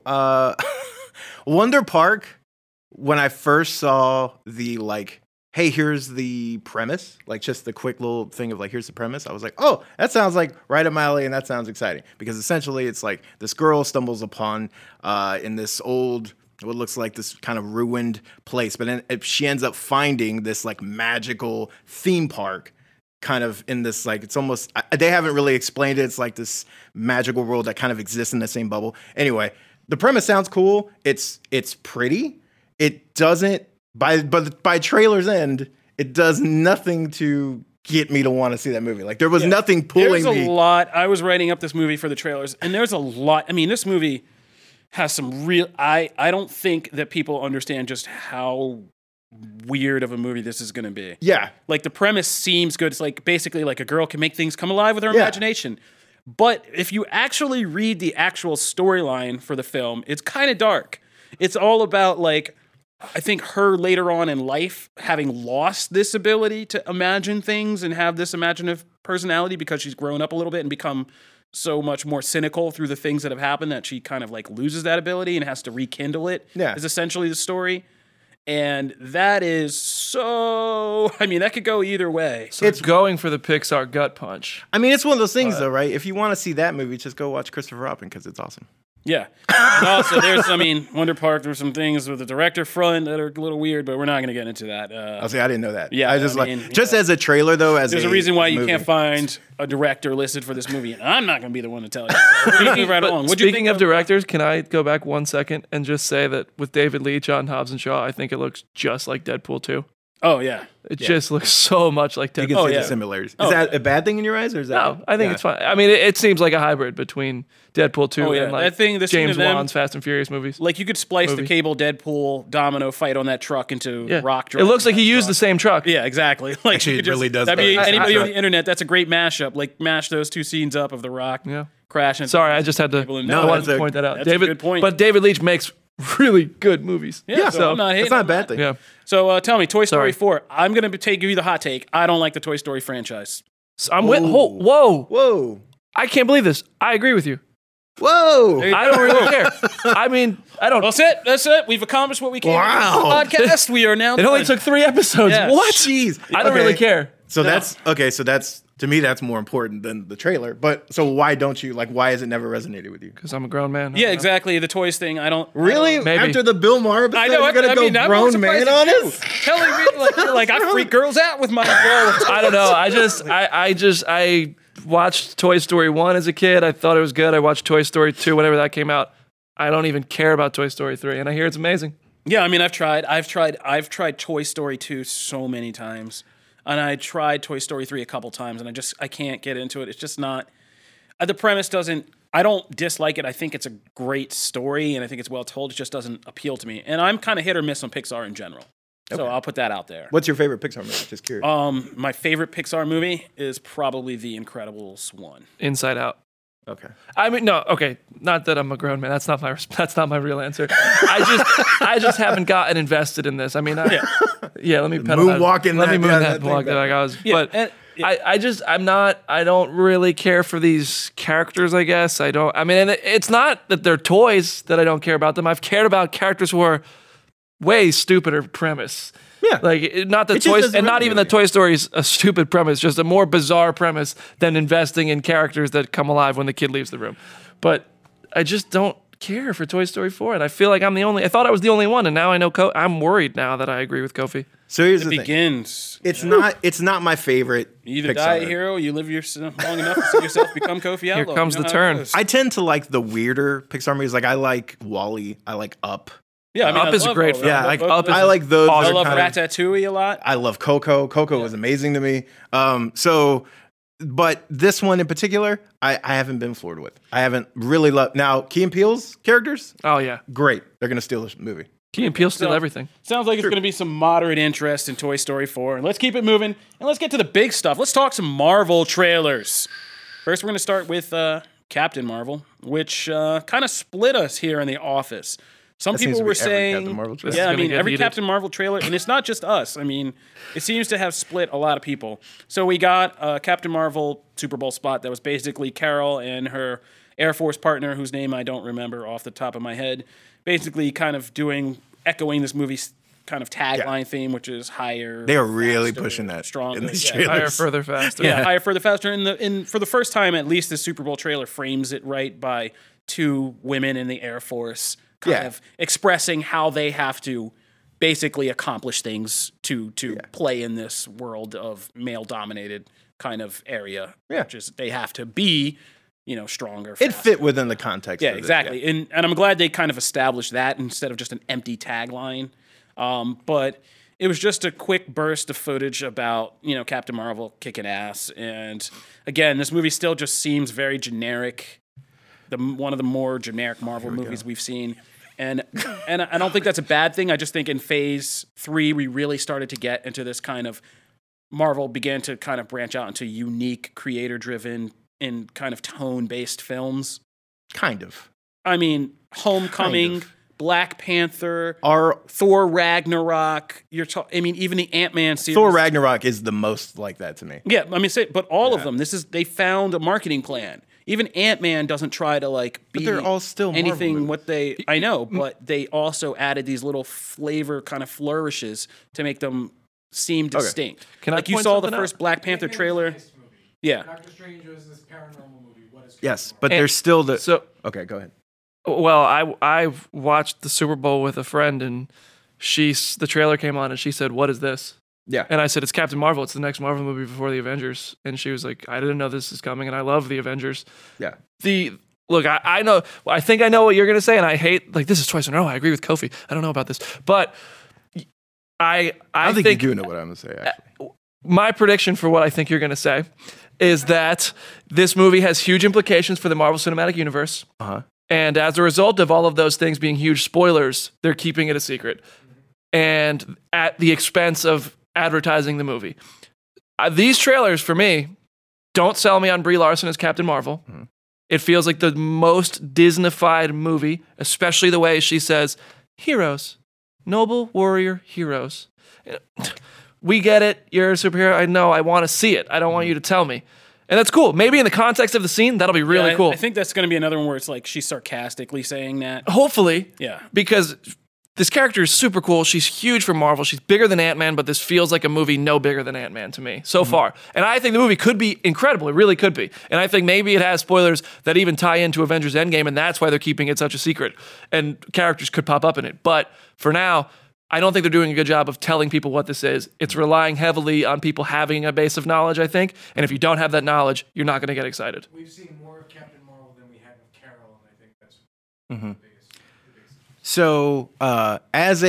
Wonder Park, when I first saw the, like, hey, here's the premise, like just the quick little thing of like, here's the premise, I was like, oh, that sounds like right up my alley, and that sounds exciting. Because essentially it's like this girl stumbles upon in this old, what looks like this kind of ruined place, but then she ends up finding this like magical theme park kind of in this, like, it's almost, they haven't really explained it. It's like this magical world that kind of exists in the same bubble. Anyway, the premise sounds cool. It's pretty. It doesn't, by trailer's end, it does nothing to get me to want to see that movie. Like, there was nothing pulling me. There's a lot. I was writing up this movie for the trailers, and there's a lot. I mean, this movie has some real, I don't think that people understand just how weird of a movie this is going to be. Yeah. Like, the premise seems good. It's like basically like a girl can make things come alive with her imagination. But if you actually read the actual storyline for the film, it's kind of dark. It's all about, like, I think her later on in life having lost this ability to imagine things and have this imaginative personality because she's grown up a little bit and become so much more cynical through the things that have happened that she kind of like loses that ability and has to rekindle it. Yeah. Is essentially the story. And that is so, I mean, that could go either way. So it's going for the Pixar gut punch. I mean, it's one of those things, though, right? If you want to see that movie, just go watch Christopher Robin because it's awesome. Yeah. And also, there's, I mean, Wonder Park, there's some things with the director front that are a little weird, but we're not going to get into that. I'll say I didn't know that. Yeah, I just I mean, just as a trailer, though, as there's a reason why you movie. can't find a director listed for this movie, and I'm not going to be the one to tell you. So we're gonna move right along. What'd you Speaking think of directors, can I go back 1 second and just say that with David Leitch on Hobbs and Shaw, I think it looks just like Deadpool 2. Oh, yeah. It just looks so much like You Deadpool. can Oh, see yeah. the similarities. Oh. Is that a bad thing in your eyes, or is that? No, I think it's fine. I mean, it seems like a hybrid between Deadpool 2 Oh, yeah. and like That thing, the scene James of them- Wan's Fast and Furious movies. Like, you could splice the Movie. Cable Deadpool domino fight on that truck into Yeah. rock. It looks like he used the same truck. Yeah, exactly. Like, Actually, you it could really does That'd be look- anybody That's on the internet. That's a great mashup. Like, mash those two scenes up of the Rock Yeah. crashing. Sorry, I just had to. Cable and- I No, wanted that's to a- point that out. that's a David, good point. But David Leitch makes really good movies. Yeah, so I'm not hating it's not a on bad that. thing. Yeah. So tell me, Toy Story Sorry. 4. I'm going to give you the hot take. I don't like the Toy Story franchise. So I'm with. Whoa! Whoa, I can't believe this. I agree with you. whoa! I don't really care. I mean, I don't. That's it. That's it. We've accomplished what we can. Wow. with this podcast. We are now. It only done. took 3 episodes. Yeah. What? Jeez, I don't really care. So that's okay. So that's, to me, that's more important than the trailer. But so why don't you, like, why has it never resonated with you? Because I'm a grown man. Yeah, exactly. The toys thing. I don't Really? Maybe. After the Bill Maher episode, I know. you're gonna I go mean, I'm grown surprised man at on you. us? Telling me like I freak girls out with my girl. I don't know. I watched Toy Story 1 as a kid. I thought it was good. I watched Toy Story 2 whenever that came out. I don't even care about Toy Story 3, and I hear it's amazing. Yeah, I mean, I've tried Toy Story 2 so many times, and I tried Toy Story 3 a couple times, and I can't get into it. It's just not. The premise doesn't. I don't dislike it. I think it's a great story, and I think it's well told. It just doesn't appeal to me, and I'm kind of hit or miss on Pixar in general. So I'll put that out there. What's your favorite Pixar movie? Just curious. My favorite Pixar movie is probably The Incredibles 1. Inside Out. Okay. I mean, no, okay. Not that I'm a grown man. That's not my real answer. I just haven't gotten invested in this. I mean, yeah. Let me pedal that. Moonwalking Let me that- move yeah, that that thing block back. that I was. Yeah, But and- I don't really care for these characters. I guess I don't. I mean, and it's not that they're toys that I don't care about them. I've cared about characters who are way stupider premise. Yeah. Like, not the It just toys, doesn't and not resonate even the with you. Toy Story's a stupid premise, just a more bizarre premise than investing in characters that come alive when the kid leaves the room. But I just don't care for Toy Story 4, and I feel like I thought I was the only one, and now I know I'm worried now that I agree with Kofi. So here's the thing. Begins. It's not my favorite. You either Pixar. die a hero, you live long enough to see yourself become Kofi Outlaw. Here comes You know the how it turn. goes. I tend to like the weirder Pixar movies. Like, I like WALL-E. I like Up. Yeah, I mean, Up I is a love great all film. that. Yeah, like Both Up of is I those. like those. I They're love kind of- Ratatouille a lot. I love Coco. Coco was amazing to me. But this one in particular, I haven't been floored with. I haven't really loved. Now, Key and Peele's characters, Oh yeah, great. They're gonna steal this movie. Key and Peele steal So, everything. Sounds like it's going to be some moderate interest in Toy Story 4. And let's keep it moving, and let's get to the big stuff. Let's talk some Marvel trailers. First, we're going to start with Captain Marvel, which kind of split us here in the office. Some That seems people to be were every saying, Captain Marvel trailer. yeah, I gonna mean, get every heated. Captain Marvel trailer, and it's not just us. I mean, it seems to have split a lot of people. So we got a Captain Marvel Super Bowl spot that was basically Carol and her Air Force partner, whose name I don't remember off the top of my head, basically kind of echoing this movie's kind of tagline theme, which is higher. They are really faster, pushing that stronger. in these Yeah. trailers. Higher, further, faster. Yeah, higher, further, faster. And for the first time, at least, the Super Bowl trailer frames it right by two women in the Air Force kind of expressing how they have to basically accomplish things to play in this world of male-dominated kind of area. Yeah. Which is they have to be, stronger. It faster. fit within the context. Yeah, of it, exactly. And I'm glad they kind of established that instead of just an empty tagline. But it was just a quick burst of footage about, Captain Marvel kicking ass. And again, this movie still just seems very generic. One of the more generic Marvel movies we've seen. And I don't think that's a bad thing. I just think in phase 3, we really started to get into this kind of Marvel began to kind of branch out into unique, creator-driven, and kind of tone-based films. Kind of. I mean, Homecoming, Kind of. Black Panther, Our Thor Ragnarok. Even the Ant-Man series. Thor Ragnarok is the most like that to me. Yeah, but all of them. They found a marketing plan. Even Ant-Man doesn't try to be they're all still Marvel anything movies. what they I know, but they also added these little flavor kind of flourishes to make them seem distinct. Can I you point saw the something first out? Black Panther trailer. Nice movie. Yeah. Doctor Strange was this paranormal movie. What is Yes, but And- there's still the. So, Okay, go ahead. well, I watched the Super Bowl with a friend, and the trailer came on, and she said, "What is this?" Yeah. And I said, "It's Captain Marvel. It's the next Marvel movie before the Avengers." And she was like, "I didn't know this is coming, and I love the Avengers." Yeah. Look, I know. I think I know what you're gonna say, and I hate this is twice in a row. I agree with Kofi. I don't know about this, but I I think you do know what I'm going to say, actually. my prediction for what I think you're going to say is that this movie has huge implications for the Marvel Cinematic Universe. Uh-huh. And as a result of all of those things being huge spoilers, they're keeping it a secret. And at the expense of advertising the movie. These trailers, for me, don't sell me on Brie Larson as Captain Marvel. Mm-hmm. It feels like the most Disney-fied movie, especially the way she says, heroes, noble warrior heroes. We get it. You're a superhero. I know. I want to see it. I don't want you to tell me. And that's cool. Maybe in the context of the scene, that'll be really cool. I think that's going to be another one where it's like she's sarcastically saying that. Hopefully. Yeah. Because this character is super cool. She's huge for Marvel. She's bigger than Ant-Man, but this feels like a movie no bigger than Ant-Man to me so far. And I think the movie could be incredible. It really could be. And I think maybe it has spoilers that even tie into Avengers Endgame, and that's why they're keeping it such a secret. And characters could pop up in it. But for now, I don't think they're doing a good job of telling people what this is. It's relying heavily on people having a base of knowledge, I think. And if you don't have that knowledge, you're not going to get excited. We've seen more of Captain Marvel than we had with Carol, and I think that's Mm-hmm. the biggest. So, as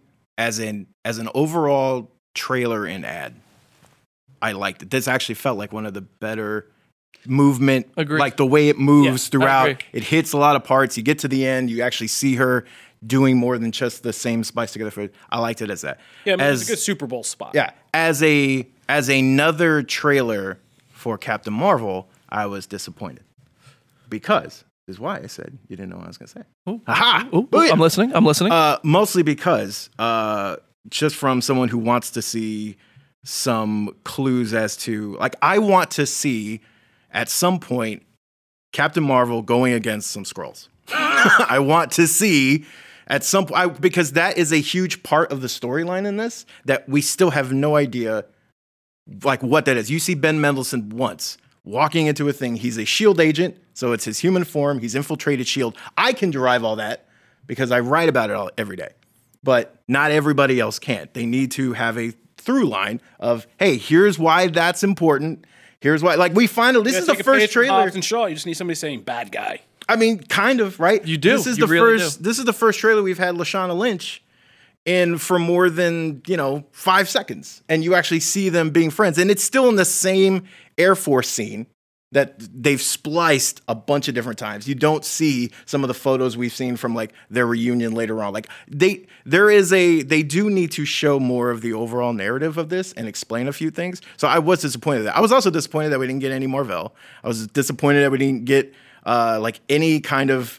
an overall trailer and ad, I liked it. This actually felt like one of the better movement, Agreed. like the way it moves I throughout. agree. It hits a lot of parts. You get to the end, you actually see her doing more than just the same spice together food. I liked it as that. Yeah, I mean, as, it's a good Super Bowl spot. Yeah, as another trailer for Captain Marvel, I was disappointed because this is why I said you didn't know what I was gonna say. Aha! Ooh, Booyah! I'm listening. I'm listening. Mostly because just from someone who wants to see some clues as to I want to see at some point Captain Marvel going against some Skrulls. I want to see at some point because that is a huge part of the storyline in this that we still have no idea what that is. You see Ben Mendelsohn once walking into a thing. He's a SHIELD agent, so it's his human form. He's infiltrated SHIELD. I can derive all that because I write about it every day. But not everybody else can. They need to have a through line of, hey, here's why that's important. Here's why. We finally, this is the first trailer. Hobbs and Shaw. You just need somebody saying "bad guy." I mean, kind of, right? You do. This is You the really first. do. This is the first trailer we've had Lashana Lynch in for more than 5 seconds, and you actually see them being friends, and it's still in the same Air Force scene. that they've spliced a bunch of different times. You don't see some of the photos we've seen from like their reunion later on. Like they do need to show more of the overall narrative of this and explain a few things. So I was disappointed that. I was also disappointed that we didn't get any Marvel. I was disappointed that we didn't get like any kind of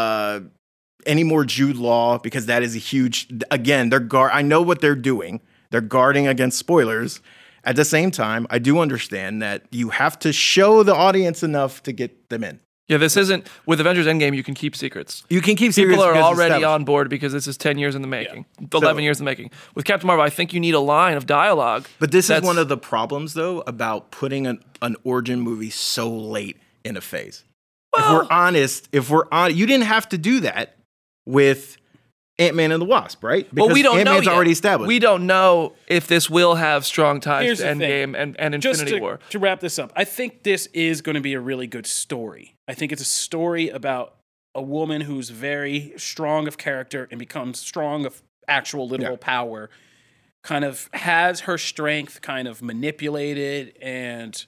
any more Jude Law, because that is a huge, again, I know what they're doing. They're guarding against spoilers. At the same time, I do understand that you have to show the audience enough to get them in. Yeah, this isn't, with Avengers Endgame, you can keep secrets. You can keep secrets. People are because it's already established. on board because this is 10 years in the making, 11 years in the making. With Captain Marvel, I think you need a line of dialogue. But this is one of the problems, though, about putting an origin movie so late in a phase. If we're honest, you didn't have to do that with Ant-Man and the Wasp, right? Because well, we don't Ant-Man's know yet. already established. We don't know if this will have strong ties Here's to the thing. Endgame and Infinity War. To wrap this up, I think this is going to be a really good story. I think it's a story about a woman who's very strong of character and becomes strong of actual literal power, kind of has her strength kind of manipulated and,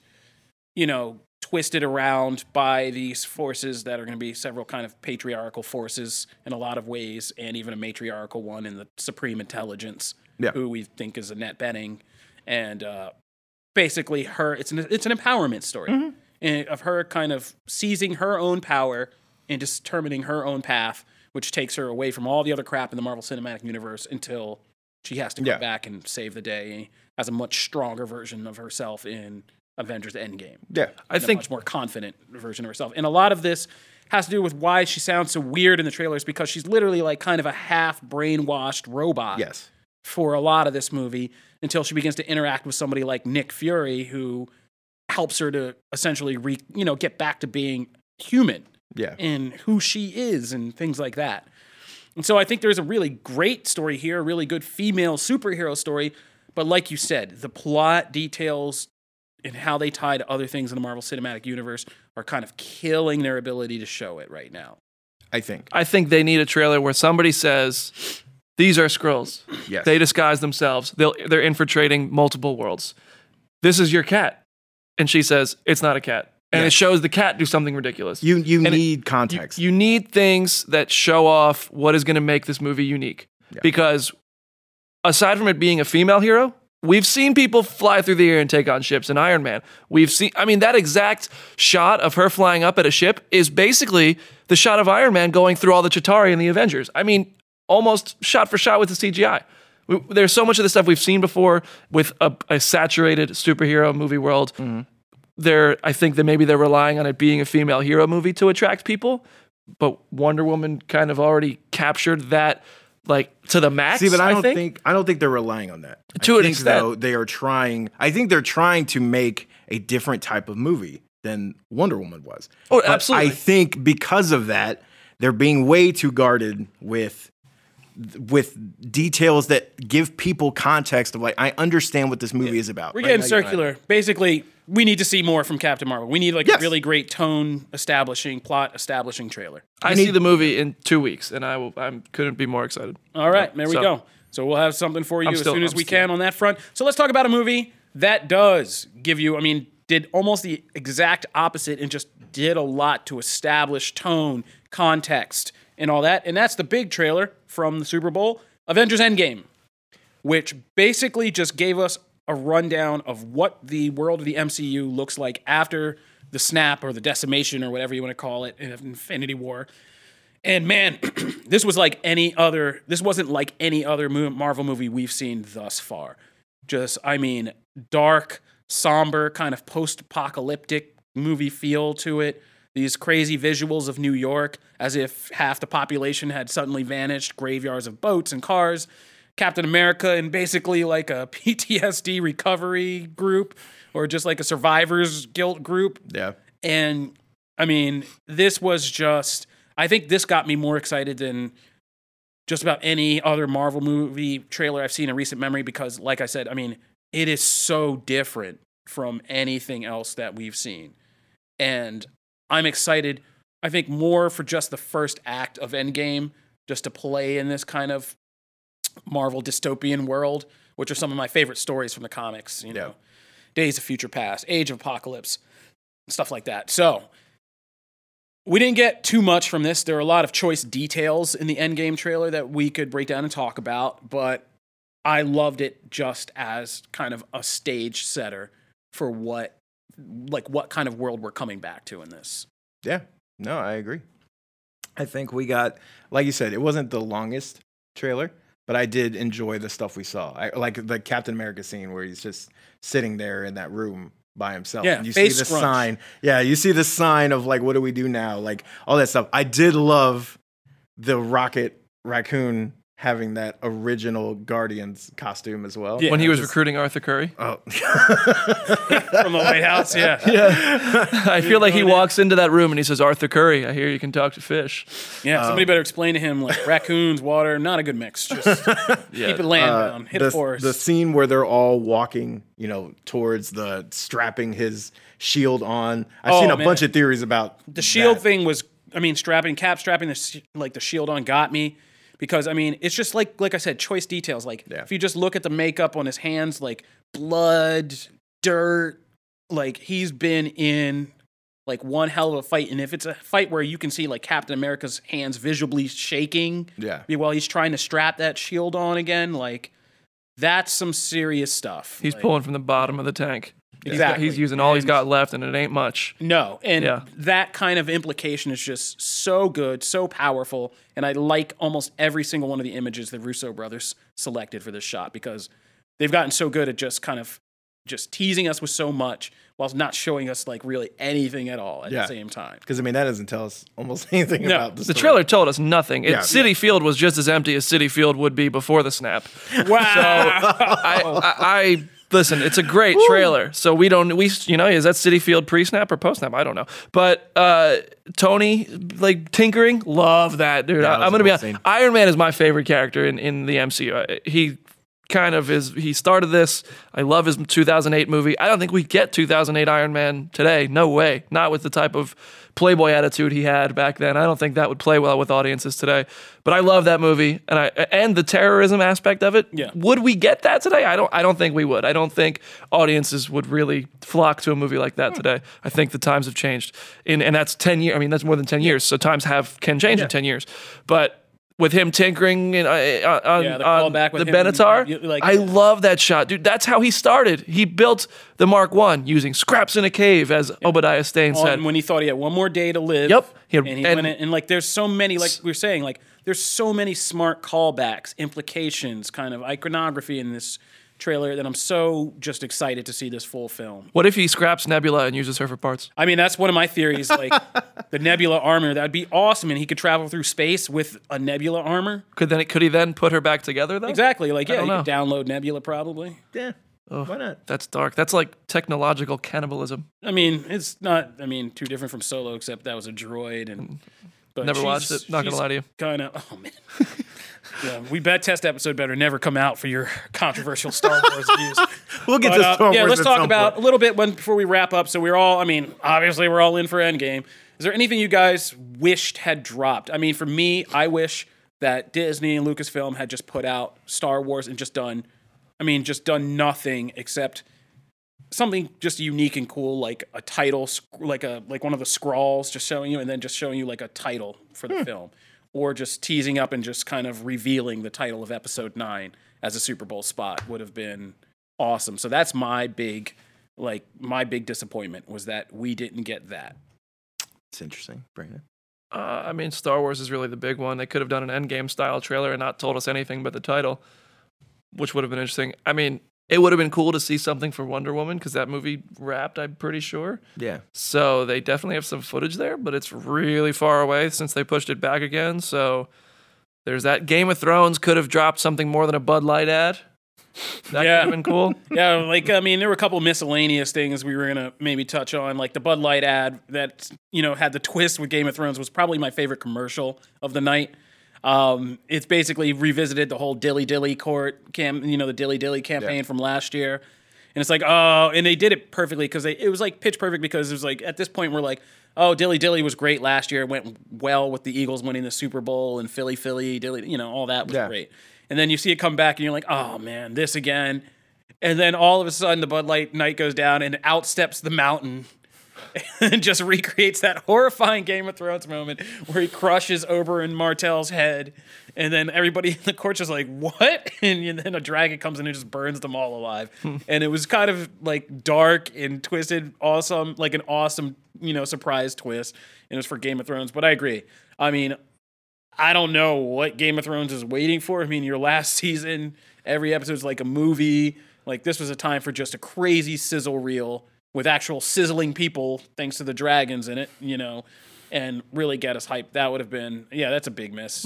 twisted around by these forces that are going to be several kind of patriarchal forces in a lot of ways, and even a matriarchal one in the Supreme Intelligence, who we think is Annette Bening. And basically it's an empowerment story of her kind of seizing her own power and determining her own path, which takes her away from all the other crap in the Marvel Cinematic Universe until she has to come back and save the day as a much stronger version of herself in Avengers Endgame. Yeah. I think a much more confident version of herself. And a lot of this has to do with why she sounds so weird in the trailers, because she's literally like kind of a half brainwashed robot for a lot of this movie, until she begins to interact with somebody like Nick Fury, who helps her to essentially get back to being human and who she is and things like that. And so I think there's a really great story here, a really good female superhero story. But like you said, the plot details and how they tie to other things in the Marvel Cinematic Universe are kind of killing their ability to show it right now. I think they need a trailer where somebody says, these are Skrulls. Yes. They disguise themselves. They're infiltrating multiple worlds. This is your cat. And she says, it's not a cat. And it shows the cat do something ridiculous. You need context. You need things that show off what is going to make this movie unique. Yeah. Because aside from it being a female hero, we've seen people fly through the air and take on ships in Iron Man. That exact shot of her flying up at a ship is basically the shot of Iron Man going through all the Chitauri in the Avengers. Almost shot for shot with the CGI. There's so much of the stuff we've seen before with a saturated superhero movie world. Mm-hmm. I think that maybe they're relying on it being a female hero movie to attract people, but Wonder Woman kind of already captured that, like, to the max. See, but I don't think they're relying on that. To an extent, though, they are trying. I think they're trying to make a different type of movie than Wonder Woman was. Oh, but absolutely. I think because of that, they're being way too guarded with details that give people context of, like, I understand what this movie is about. We're getting circular. Basically, we need to see more from Captain Marvel. We need a really great tone establishing, plot establishing trailer. I see the movie in 2 weeks, and I couldn't be more excited. All right, there we go. So we'll have something for you as soon as we can on that front. So let's talk about a movie that does give you, did almost the exact opposite and just did a lot to establish tone, context, and all that. And that's the big trailer from the Super Bowl, Avengers Endgame, which basically just gave us a rundown of what the world of the MCU looks like after the snap or the decimation or whatever you want to call it in Infinity War. And man, this wasn't like any other Marvel movie we've seen thus far. Dark, somber, kind of post-apocalyptic movie feel to it. These crazy visuals of New York, as if half the population had suddenly vanished, graveyards of boats and cars. Captain America and basically like a PTSD recovery group, or just like a survivor's guilt group. Yeah. And this was just, I think this got me more excited than just about any other Marvel movie trailer I've seen in recent memory, because like I said, it is so different from anything else that we've seen. And I'm excited, I think, more for just the first act of Endgame, just to play in this kind of Marvel dystopian world, which are some of my favorite stories from the comics, Days of Future Past, Age of Apocalypse. stuff like that. So we didn't get too much from this. There are a lot of choice details in the Endgame trailer that we could break down and talk about, but I loved it just as kind of a stage setter for what kind of world we're coming back to in this. Yeah, no, I agree. I think we got, like you said, it wasn't the longest trailer, but I did enjoy the stuff we saw. I like the Captain America scene where he's just sitting there in that room by himself. Yeah, and you see face the scrunch. sign. Yeah, you see the sign of like, what do we do now? Like all that stuff. I did love the Rocket Raccoon having that original Guardians costume as well. Yeah. When he was Just- recruiting Arthur Curry. Oh. From the White House, yeah. I feel like he walks into that room and he says, Arthur Curry, I hear you can talk to fish. Yeah, somebody better explain to him, like, raccoons, water, not a good mix. Just keep it land down, hit the, a forest. the scene where they're all walking, towards the strapping his shield on. I've seen a man. bunch of theories about The shield that. thing was, strapping the shield on got me because, it's just like I said, choice details. Like, Yeah. if you just look at the makeup on his hands, like blood, dirt, like he's been in like one hell of a fight. And if it's a fight where you can see like Captain America's hands visibly shaking Yeah. while he's trying to strap that shield on again, like that's some serious stuff. He's Like, pulling from the bottom of the tank. Exactly. He's using all he's And- got left, and it ain't much. No, and Yeah. that kind of implication is just so good, so powerful, and I like almost every single one of the images the Russo brothers selected for this shot because they've gotten so good at just kind of just teasing us with so much while not showing us like really anything at all at Yeah. the same time. Because that doesn't tell us almost anything No. about the The story. trailer told us nothing. Yeah. City Field was just as empty as City Field would be before the snap. Wow. I listen. It's a great trailer. So is that City Field pre-snap or post-snap? I don't know. But Tony like tinkering, love that dude. That was I'm gonna a be cool honest. scene. Iron Man is my favorite character in the MCU. He kind of is. He started this. I love his 2008 movie. I don't think we get 2008 Iron Man today. No way. Not with the type of Playboy attitude he had back then. I don't think that would play well with audiences today. But I love that movie, and the terrorism aspect of it. Yeah. Would we get that today? I don't think we would. I don't think audiences would really flock to a movie like that today. I think the times have changed, and that's 10 years. I mean, that's more than 10 years. So times can change in 10 years. But with him tinkering on the callback with the him, Benatar, I love that shot, dude. That's how he started. He built the Mark I using scraps in a cave, as Obadiah Stane said. When he thought he had one more day to live. Yep. And he went in, and like there's so many, like we were saying, like there's so many smart callbacks, implications, kind of iconography in this trailer that I'm so just excited to see this full film. What if he scraps Nebula and uses her for parts? I mean, that's one of my theories, like the Nebula armor. That would be awesome, and he could travel through space with a Nebula armor. Could he then put her back together though? Exactly. Like, yeah, don't you know. could download Nebula probably. Yeah. Why not? That's dark. That's like technological cannibalism. I mean, it's not, too different from Solo, except that was a droid. And but Never watched it. Not gonna lie to you. Kind of, oh man. Yeah, we bet test episode better never come out for your controversial Star Wars views. We'll get But, to Star Wars. yeah, let's at talk some about point. a little bit before we wrap up. So we're all, obviously we're all in for Endgame. Is there anything you guys wished had dropped? I mean, for me, I wish that Disney and Lucasfilm had just put out Star Wars and just done nothing except something just unique and cool, like a title, like one of the scrawls just showing you, and then just showing you like a title for the film, or just teasing up and just kind of revealing the title of Episode 9 as a Super Bowl spot would have been awesome. So that's my big disappointment was that we didn't get that. It's interesting, Brandon. Star Wars is really the big one. They could have done an Endgame style trailer and not told us anything but the title, which would have been interesting. I mean, it would have been cool to see something for Wonder Woman because that movie wrapped, I'm pretty sure. Yeah. So they definitely have some footage there, but it's really far away since they pushed it back again. So there's that. Game of Thrones could have dropped something more than a Bud Light ad. That Yeah. could have been cool. Yeah, there were a couple miscellaneous things we were gonna maybe touch on, like the Bud Light ad that had the twist with Game of Thrones was probably my favorite commercial of the night. It's basically revisited the whole Dilly Dilly court the Dilly Dilly campaign from last year, and it's like, oh, and they did it perfectly because it was like pitch perfect because it was like at this point we're like, oh, Dilly Dilly was great last year, it went well with the Eagles winning the Super Bowl and Philly Dilly, all that was great. And then you see it come back, and you're like, oh, man, this again. And then all of a sudden, the Bud Light night goes down, and out steps the mountain. and just recreates that horrifying Game of Thrones moment where he crushes Oberyn Martell's head, and then everybody in the court's just like, what? And then a dragon comes in and just burns them all alive. And it was kind of like dark and twisted, awesome, like an awesome, surprise twist. And it was for Game of Thrones, but I agree. I mean, I don't know what Game of Thrones is waiting for. I mean, your last season, every episode's like a movie. Like, this was a time for just a crazy sizzle reel with actual sizzling people, thanks to the dragons in it, and really get us hyped. That would have been, that's a big miss.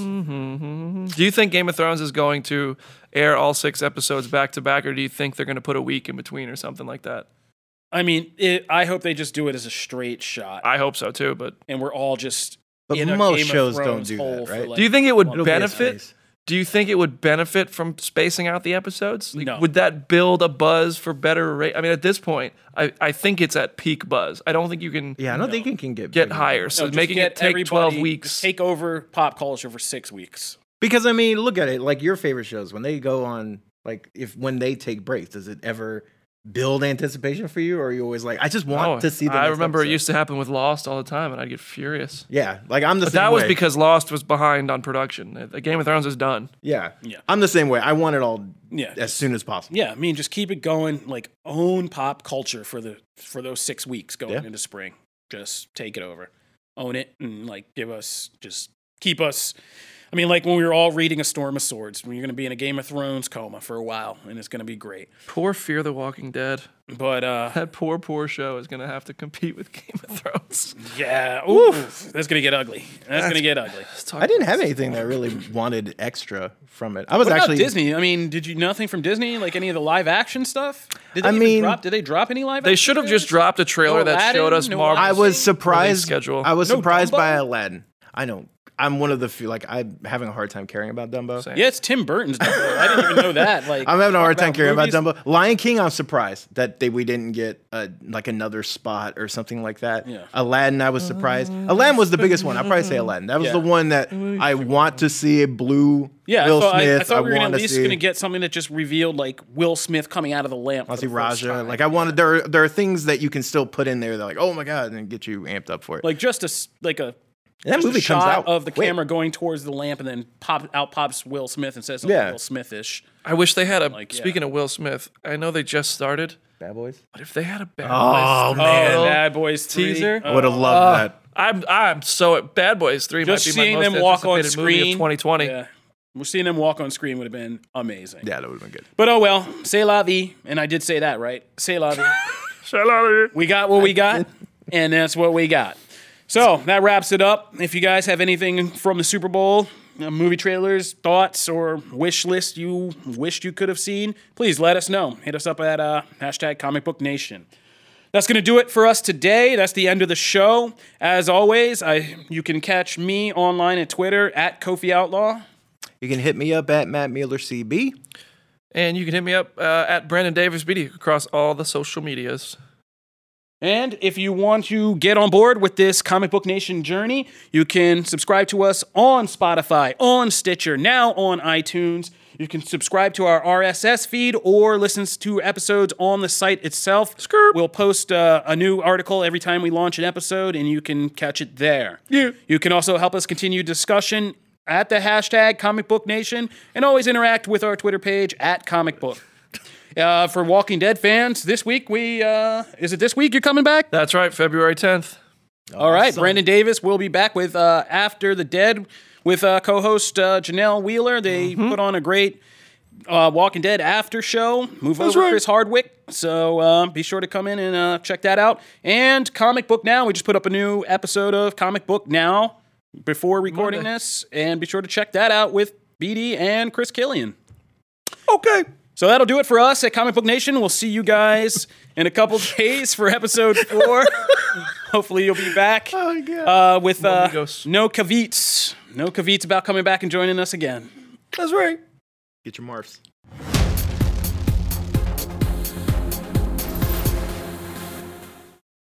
Do you think Game of Thrones is going to air all 6 episodes back to back, or do you think they're going to put a week in between or something like that? I mean, I hope they just do it as a straight shot. I hope so too, and we're all just But in a most Game of shows Thrones don't do hole that, for, right? like, do you think it would It'll be a benefit? space. Do you think it would benefit from spacing out the episodes? Like, No. Would that build a buzz for better rate? I mean, at this point, I think it's at peak buzz. I don't think you can Yeah, I don't think it can get get bigger. higher. So just making get it take everybody 12 to weeks. take over pop culture for 6 weeks. Because I mean, look at it. Like your favorite shows, when they go on, like when they take breaks, does it ever build anticipation for you, or are you always like, I just want to see the I next remember episode? it used to happen with Lost all the time, and I'd get furious. Yeah, like I'm the But same that was way. because Lost was behind on production. The Game of Thrones is done. Yeah, Yeah. I'm the same way. I want it all Yeah. as soon as possible. Yeah, I mean, just keep it going. Like, own pop culture for those 6 weeks going into spring. Just take it over, own it, and like keep us. I mean, like when we were all reading A Storm of Swords, when you're going to be in a Game of Thrones coma for a while, and it's going to be great. Poor Fear the Walking Dead. But That poor show is going to have to compete with Game of Thrones. yeah, oof, that's going to get ugly. That's going to get ugly. I didn't have anything that I really wanted extra from it. I was What actually about Disney? I mean, did you nothing from Disney? Like any of the live action stuff? Did they I even mean- did they drop any live? They action should have just trailers? dropped a trailer No that Aladdin, showed us no Marvel. I was surprised. schedule. I was No surprised Dumbo? by Aladdin. I know. I'm one of the few. Like I'm having a hard time caring about Dumbo. Same. Yeah, it's Tim Burton's Dumbo. I didn't even know that. Like, I'm having a hard time caring about movies. Dumbo. Lion King, I'm surprised that we didn't get like another spot or something like that. Yeah. Aladdin, I was surprised. Aladdin was the biggest one. I'd probably say Aladdin. That was Yeah. the one that I want to see. Blue. Yeah, Will I Smith. thought we were want at to least see. going to get something that just revealed like Will Smith coming out of the lamp. I for see the first Raja. time. Like I wanted. There are things that you can still put in there that like, oh my god, and get you amped up for it. like just a And that just movie a comes shot out of the quick. camera going towards the lamp, and then pops Will Smith and says something Yeah. Will Smith-ish. I wish they had a. Like, yeah. Speaking of Will Smith, I know they just started, Bad Boys. but if they had a Bad Oh, Boys man. title- Bad Boys 3. teaser? I would have loved that. I'm so Bad Boys 3 Just might be my seeing most them walk on anticipated movie screen of 2020. Yeah, we're seeing them walk on screen would have been amazing. Yeah, that would have been good. But oh well, c'est la vie, and I did say that right. C'est la vie. We got what we got, and that's what we got. So that wraps it up. If you guys have anything from the Super Bowl, movie trailers, thoughts, or wish list you wished you could have seen, please let us know. Hit us up at hashtag Comic Book Nation. That's going to do it for us today. That's the end of the show. As always, you can catch me online at Twitter at Kofi Outlaw. You can hit me up at Matt Mueller CB. And you can hit me up at Brandon Davis BD across all the social medias. And if you want to get on board with this Comic Book Nation journey, you can subscribe to us on Spotify, on Stitcher, now on iTunes. You can subscribe to our RSS feed or listen to episodes on the site itself. We'll post a new article every time we launch an episode, and you can catch it there. Yeah. You can also help us continue discussion at the hashtag Comic Book Nation, and always interact with our Twitter page at Comic Book. For Walking Dead fans, this week is it this week you're coming back? That's right, February 10th. All right, Brandon Davis will be back with After the Dead with co-host Janelle Wheeler. They put on a great Walking Dead after show. Move over Chris Hardwick. So be sure to come in and check that out. And Comic Book Now. We just put up a new episode of Comic Book Now before recording this. And be sure to check that out with BD and Chris Killian. Okay. So that'll do it for us at Comic Book Nation. We'll see you guys in a couple days for episode 4. Hopefully you'll be back with Amigos. no Kavitz. No Kavitz about coming back and joining us again. That's right. Get your Marfs.